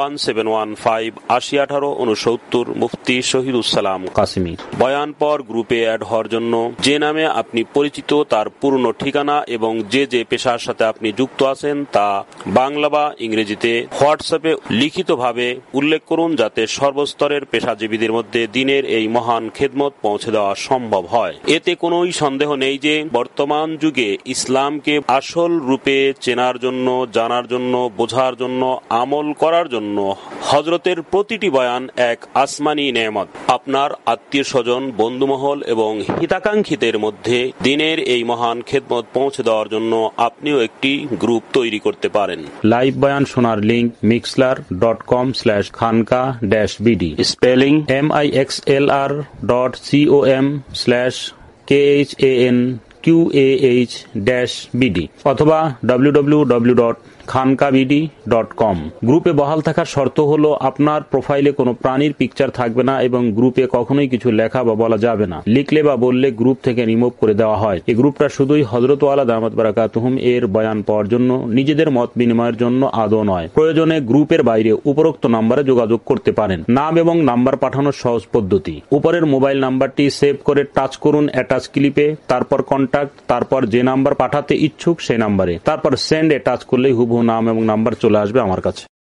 01715801869 মুফতি শহীদুসালাম কাসিমি। বয়ান পর গ্রুপে অ্যাড হওয়ার জন্য যে নামে আপনি পরিচিত তার পূর্ণ ঠিকানা এবং যে পেশার সাথে আপনি যুক্ত আছেন তা বাংলা বা ইংরেজিতে হোয়াটসঅ্যাপে লিখিতভাবে উল্লেখ করুন, যাতে সর্বস্তরের পেশাজীবীদের মধ্যে দিনের এই মহান খেদমত পৌঁছে দেওয়া সম্ভব হয়। এতে কোনোই সন্দেহ নেই যে বর্তমান যুগে ইসলামকে আসল রূপে চেনার জন্য, জানার জন্য, বোঝার জন্য, আমল করার জন্য হযরতের প্রতিটি বয়ান এক আসমানি নেয়ামত। আপনার আত্মীয় স্বজন, বন্ধুমহল এবং হিতাকাঙ্ক্ষীদের মধ্যে দিনের এই মহান খেদমত পৌঁছে দেওয়ার জন্য আপনিও একটি গ্রুপ তৈরি করতে পারেন। লাইভ বয়ান শোনার লিংক mixler.com/khanka-bd, স্পেলিং mixlr.com/khanqah-bd অথবা www.khankabd.com। গ্রুপে বহাল থাকার শর্ত হলো আপনার প্রোফাইলে কোনো প্রাণীর পিকচার থাকবে না এবং গ্রুপে কখনোই কিছু লেখা বা বলা যাবে না। লিখলে বা বললে গ্রুপ থেকে রিমুভ করে দেওয়া হয়। এই গ্রুপটা শুধুই হযরত ওয়ালা দামাত বারাকাতুহুম এর বয়ান পাওয়ার জন্য, নিজেদের মত বিনিময়ের জন্য আদৌ নয়। প্রয়োজনে গ্রুপের বাইরে উপরোক্ত নাম্বারে যোগাযোগ করতে পারেন। নাম এবং নাম্বার পাঠানোর সহজ পদ্ধতি: উপরের মোবাইল নাম্বারটি সেভ করে টাচ করুন অ্যাটাচ ক্লিপে, তারপর কন্টাক্ট, তারপর যে নাম্বার পাঠাতে ইচ্ছুক সেই নাম্বারে, তারপর সেন্ড এ টাচ করলেই হুবহু নাম এবং নাম্বার চলে আসবে আমার কাছে।